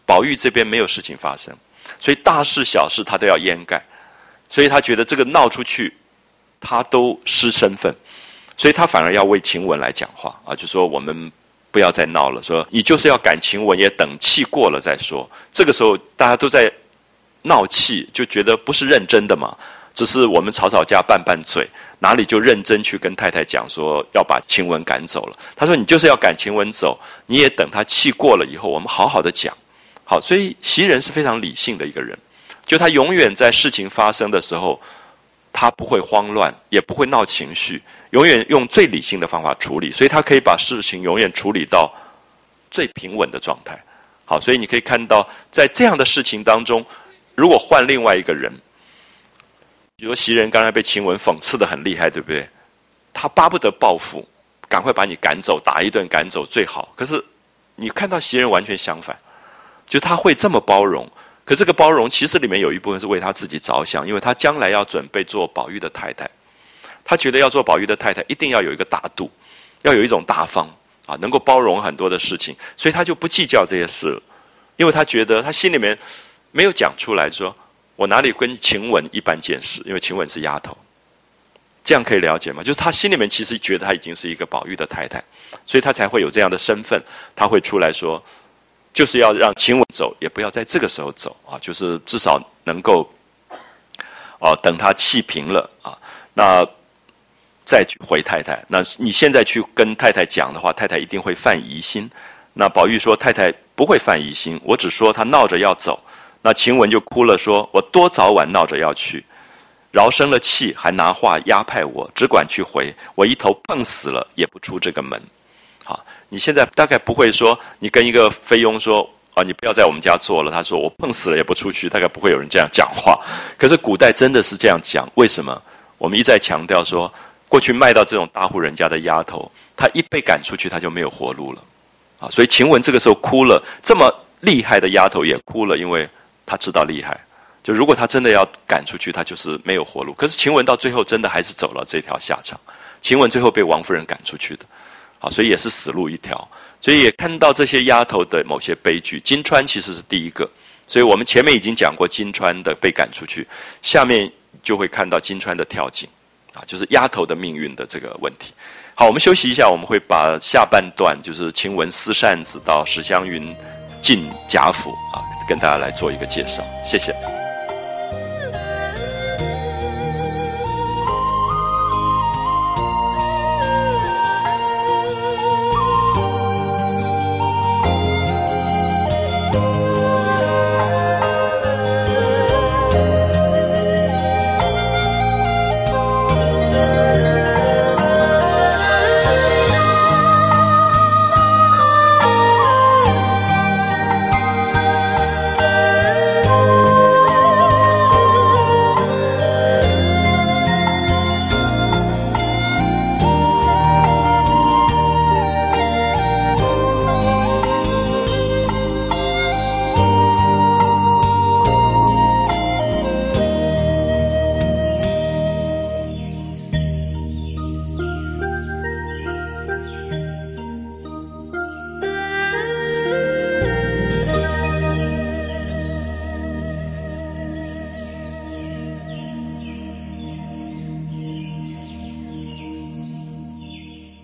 A: 宝玉这边没有事情发生，所以大事小事他都要掩盖，所以他觉得这个闹出去，他都失身份，所以他反而要为晴雯来讲话啊，就说我们不要再闹了，说你就是要赶晴雯，也等气过了再说。这个时候大家都在闹气，就觉得不是认真的嘛，只是我们吵吵架拌拌嘴，哪里就认真去跟太太讲说要把晴雯赶走了。他说你就是要赶晴雯走，你也等他气过了以后，我们好好的讲。好，所以袭人是非常理性的一个人，就他永远在事情发生的时候，他不会慌乱，也不会闹情绪，永远用最理性的方法处理，所以他可以把事情永远处理到最平稳的状态。好，所以你可以看到在这样的事情当中，如果换另外一个人，比如袭人刚才被晴雯讽刺得很厉害，对不对？他巴不得报复，赶快把你赶走，打一顿赶走最好。可是你看到袭人完全相反，就他会这么包容，可这个包容其实里面有一部分是为他自己着想，因为他将来要准备做宝玉的太太，他觉得要做宝玉的太太一定要有一个大度，要有一种大方啊，能够包容很多的事情，所以他就不计较这些事了，因为他觉得他心里面没有讲出来说我哪里跟晴雯一般见识，因为晴雯是丫头，这样可以了解吗？就是他心里面其实觉得他已经是一个宝玉的太太，所以他才会有这样的身份，他会出来说就是要让晴雯走，也不要在这个时候走啊，就是至少能够等他气平了啊，那再去回太太。那你现在去跟太太讲的话，太太一定会犯疑心。那宝玉说太太不会犯疑心，我只说他闹着要走。那晴雯就哭了，说我多早晚闹着要去，饶生了气，还拿话压派我，只管去回，我一头碰死了也不出这个门。好，你现在大概不会说你跟一个菲佣说你不要在我们家做了，他说我碰死了也不出去，大概不会有人这样讲话。可是古代真的是这样讲，为什么？我们一再强调说，过去卖到这种大户人家的丫头，她一被赶出去，她就没有活路了啊。所以晴雯这个时候哭了，这么厉害的丫头也哭了，因为她知道厉害。就如果她真的要赶出去，她就是没有活路。可是晴雯到最后真的还是走了这条下场，晴雯最后被王夫人赶出去的。好，所以也是死路一条，所以也看到这些丫头的某些悲剧。金钏其实是第一个，所以我们前面已经讲过金钏的被赶出去，下面就会看到金钏的跳井啊，就是丫头的命运的这个问题。好，我们休息一下，我们会把下半段就是晴雯撕扇子到史湘云进贾府啊，跟大家来做一个介绍。谢谢。